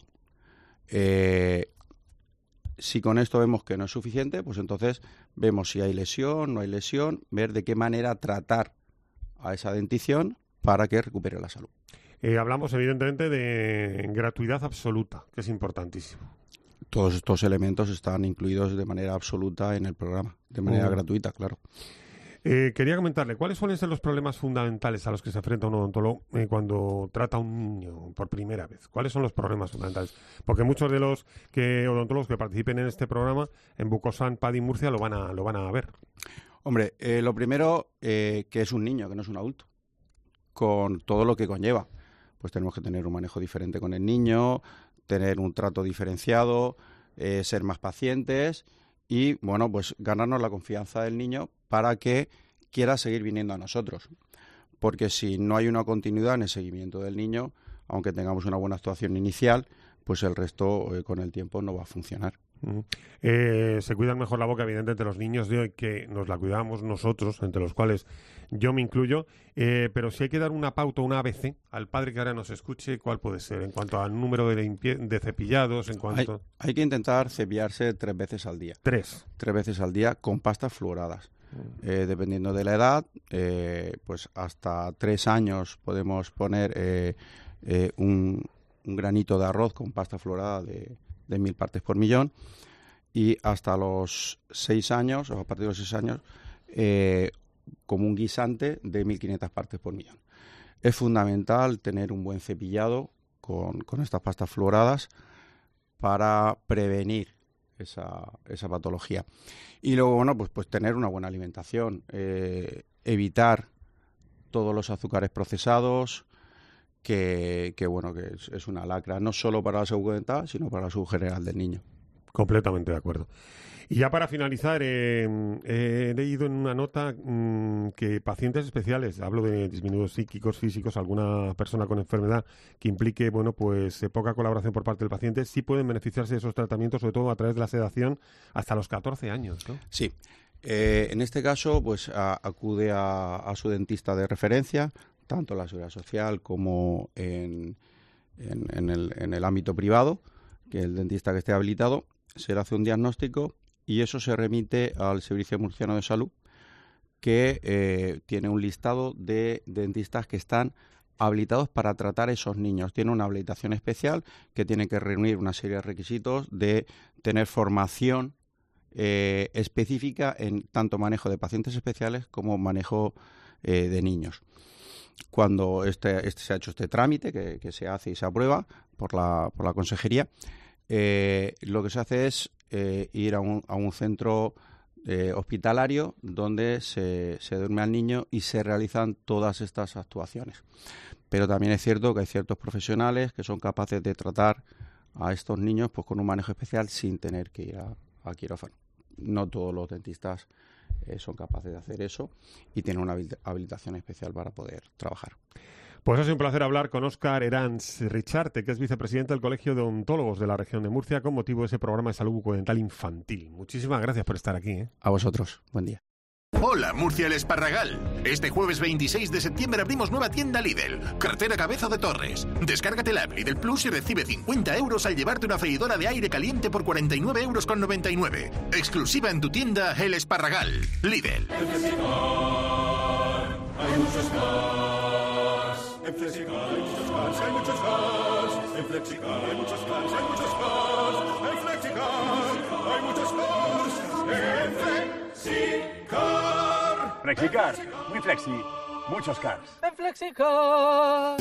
Si con esto vemos que no es suficiente, pues entonces vemos si hay lesión, no hay lesión, ver de qué manera tratar a esa dentición para que recupere la salud. Hablamos evidentemente de gratuidad absoluta, que es importantísimo. Todos estos elementos están incluidos de manera absoluta en el programa, de manera gratuita, claro. Quería comentarle, ¿cuáles suelen ser los problemas fundamentales a los que se enfrenta un odontólogo cuando trata a un niño por primera vez? ¿Cuáles son los problemas fundamentales? Porque muchos de los odontólogos que participen en este programa, en Bucosan, PADI Murcia, lo van a ver. Hombre, lo primero, que es un niño, que no es un adulto, con todo lo que conlleva. Pues tenemos que tener un manejo diferente con el niño, tener un trato diferenciado, ser más pacientes y, bueno, pues ganarnos la confianza del niño para que quiera seguir viniendo a nosotros. Porque si no hay una continuidad en el seguimiento del niño, aunque tengamos una buena actuación inicial, pues el resto con el tiempo no va a funcionar. Se cuidan mejor la boca, evidentemente, los niños de hoy, que nos la cuidamos nosotros, entre los cuales yo me incluyo, pero si hay que dar una pauta, una ABC, al padre que ahora nos escuche, ¿cuál puede ser? En cuanto al número de cepillados, en cuanto... Hay que intentar cepillarse 3 veces al día. 3 veces al día con pastas fluoradas. Dependiendo de la edad, pues hasta 3 años podemos poner un granito de arroz con pasta fluorada de 1000 partes por millón, y hasta los 6 años, o a partir de los 6 años, como un guisante de 1500 partes por millón. Es fundamental tener un buen cepillado con estas pastas fluoradas para prevenir esa patología. Y luego, bueno, pues tener una buena alimentación, evitar todos los azúcares procesados, que es una lacra, no solo para la salud bucodental, sino para la salud general del niño. Completamente de acuerdo. Y ya para finalizar, he leído en una nota que pacientes especiales, hablo de disminuidos psíquicos, físicos, alguna persona con enfermedad que implique, poca colaboración por parte del paciente, sí pueden beneficiarse de esos tratamientos, sobre todo a través de la sedación, hasta los 14 años, ¿no? Sí. En este caso, pues acude a su dentista de referencia, tanto en la Seguridad Social como en el ámbito privado, que el dentista que esté habilitado, se le hace un diagnóstico y eso se remite al Servicio Murciano de Salud, que tiene un listado de dentistas que están habilitados para tratar a esos niños. Tiene una habilitación especial que tiene que reunir una serie de requisitos de tener formación específica en tanto manejo de pacientes especiales como manejo de niños. Cuando se ha hecho este trámite, que se hace y se aprueba por la consejería, lo que se hace es ir a un centro hospitalario donde se duerme al niño y se realizan todas estas actuaciones. Pero también es cierto que hay ciertos profesionales que son capaces de tratar a estos niños pues con un manejo especial sin tener que ir a quirófano. No todos los dentistas son capaces de hacer eso y tienen una habilitación especial para poder trabajar. Pues ha sido un placer hablar con Óscar Herans Richarte, que es vicepresidente del Colegio de Odontólogos de la región de Murcia, con motivo de ese programa de salud bucodental infantil. Muchísimas gracias por estar aquí. A vosotros. Buen día. Hola, Murcia El Esparragal. Este jueves 26 de septiembre abrimos nueva tienda Lidl, carretera Cabezo de Torres. Descárgate la app Lidl Plus y recibe 50 euros al llevarte una freidora de aire caliente por 49,99 €. Exclusiva en tu tienda El Esparragal. Lidl. Hay muchos cars. En Flexicar hay muchos cars, hay muchos cars. En Flexicar hay muchos cars, hay muchos cars. En Flexicar hay muchos cars. En Flexicar. Flexicar, muy flexi, muchos cars. En Flexicar.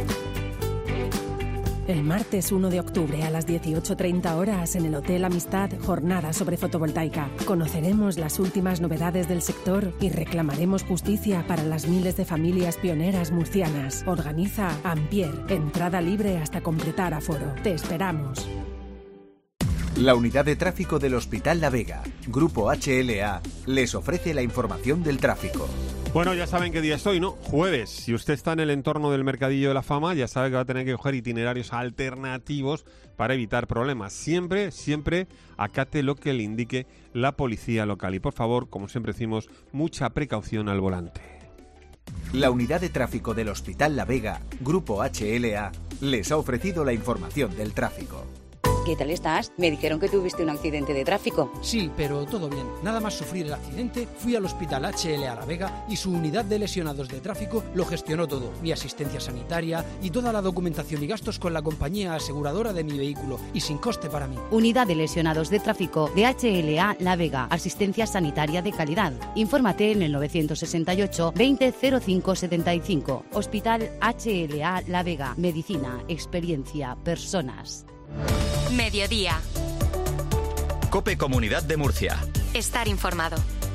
El martes 1 de octubre a las 18:30 horas en el Hotel Amistad, jornada sobre fotovoltaica. Conoceremos las últimas novedades del sector y reclamaremos justicia para las miles de familias pioneras murcianas. Organiza Ampier. Entrada libre hasta completar aforo. Te esperamos. La unidad de tráfico del Hospital La Vega, Grupo HLA, les ofrece la información del tráfico. Bueno, ya saben qué día es hoy, ¿no? Jueves. Si usted está en el entorno del Mercadillo de la Fama, ya sabe que va a tener que coger itinerarios alternativos para evitar problemas. Siempre acate lo que le indique la policía local. Y por favor, como siempre decimos, mucha precaución al volante. La unidad de tráfico del Hospital La Vega, Grupo HLA, les ha ofrecido la información del tráfico. ¿Qué tal estás? Me dijeron que tuviste un accidente de tráfico. Sí, pero todo bien. Nada más sufrir el accidente, fui al Hospital HLA La Vega y su unidad de lesionados de tráfico lo gestionó todo. Mi asistencia sanitaria y toda la documentación y gastos con la compañía aseguradora de mi vehículo y sin coste para mí. Unidad de lesionados de tráfico de HLA La Vega. Asistencia sanitaria de calidad. Infórmate en el 968 20 05 75. Hospital HLA La Vega. Medicina, experiencia, personas. Mediodía. COPE Comunidad de Murcia. Estar informado.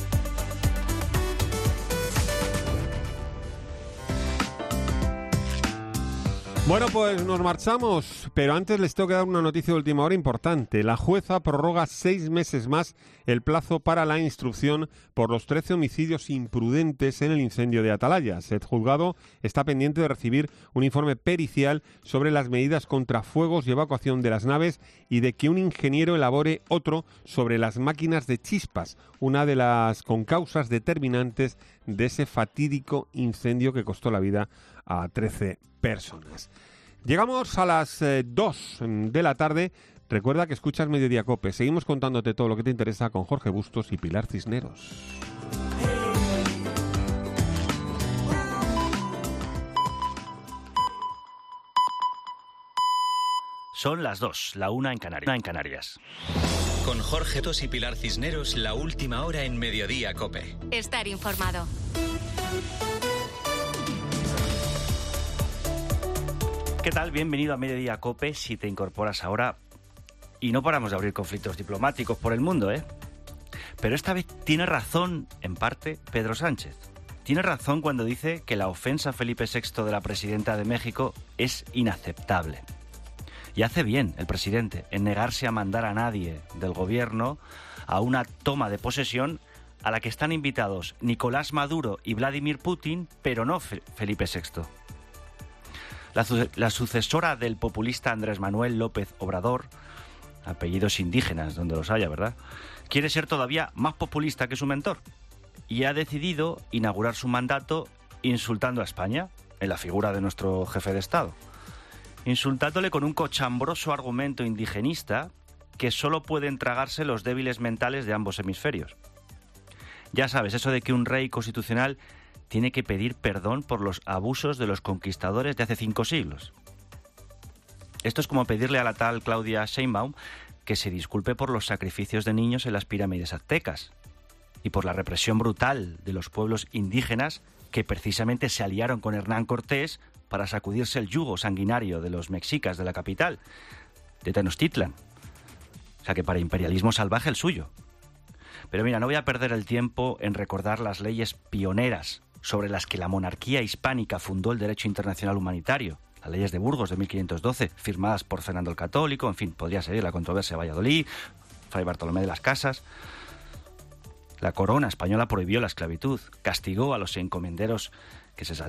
Bueno, pues nos marchamos, pero antes les tengo que dar una noticia de última hora importante. La jueza prorroga 6 meses más el plazo para la instrucción por los 13 homicidios imprudentes en el incendio de Atalayas. El juzgado está pendiente de recibir un informe pericial sobre las medidas contra fuegos y evacuación de las naves y de que un ingeniero elabore otro sobre las máquinas de chispas, una de las concausas determinantes de ese fatídico incendio que costó la vida a 13 personas. Llegamos a las 2 de la tarde. Recuerda que escuchas Mediodía COPE. Seguimos contándote todo lo que te interesa con Jorge Bustos y Pilar Cisneros. Son las 2, la 1 en Canarias. Con Jorge Bustos y Pilar Cisneros, la última hora en Mediodía COPE. Estar informado. ¿Qué tal? Bienvenido a Mediodía COPE. Si te incorporas ahora, y no paramos de abrir conflictos diplomáticos por el mundo, Pero esta vez tiene razón, en parte, Pedro Sánchez. Tiene razón cuando dice que la ofensa a Felipe VI de la presidenta de México es inaceptable. Y hace bien el presidente en negarse a mandar a nadie del gobierno a una toma de posesión a la que están invitados Nicolás Maduro y Vladimir Putin, pero no Felipe VI. La sucesora del populista Andrés Manuel López Obrador, apellidos indígenas donde los haya, ¿verdad?, quiere ser todavía más populista que su mentor y ha decidido inaugurar su mandato insultando a España en la figura de nuestro jefe de Estado, insultándole con un cochambroso argumento indigenista que solo pueden tragarse los débiles mentales de ambos hemisferios. Ya sabes, eso de que un rey constitucional tiene que pedir perdón por los abusos de los conquistadores de hace 5 siglos. Esto es como pedirle a la tal Claudia Sheinbaum que se disculpe por los sacrificios de niños en las pirámides aztecas y por la represión brutal de los pueblos indígenas que precisamente se aliaron con Hernán Cortés para sacudirse el yugo sanguinario de los mexicas de la capital, de Tenochtitlan. O sea que para imperialismo salvaje el suyo. Pero mira, no voy a perder el tiempo en recordar las leyes pioneras sobre las que la monarquía hispánica fundó el derecho internacional humanitario, las leyes de Burgos de 1512, firmadas por Fernando el Católico, en fin, podría seguir la controversia de Valladolid, Fray Bartolomé de las Casas. La corona española prohibió la esclavitud, castigó a los encomenderos que se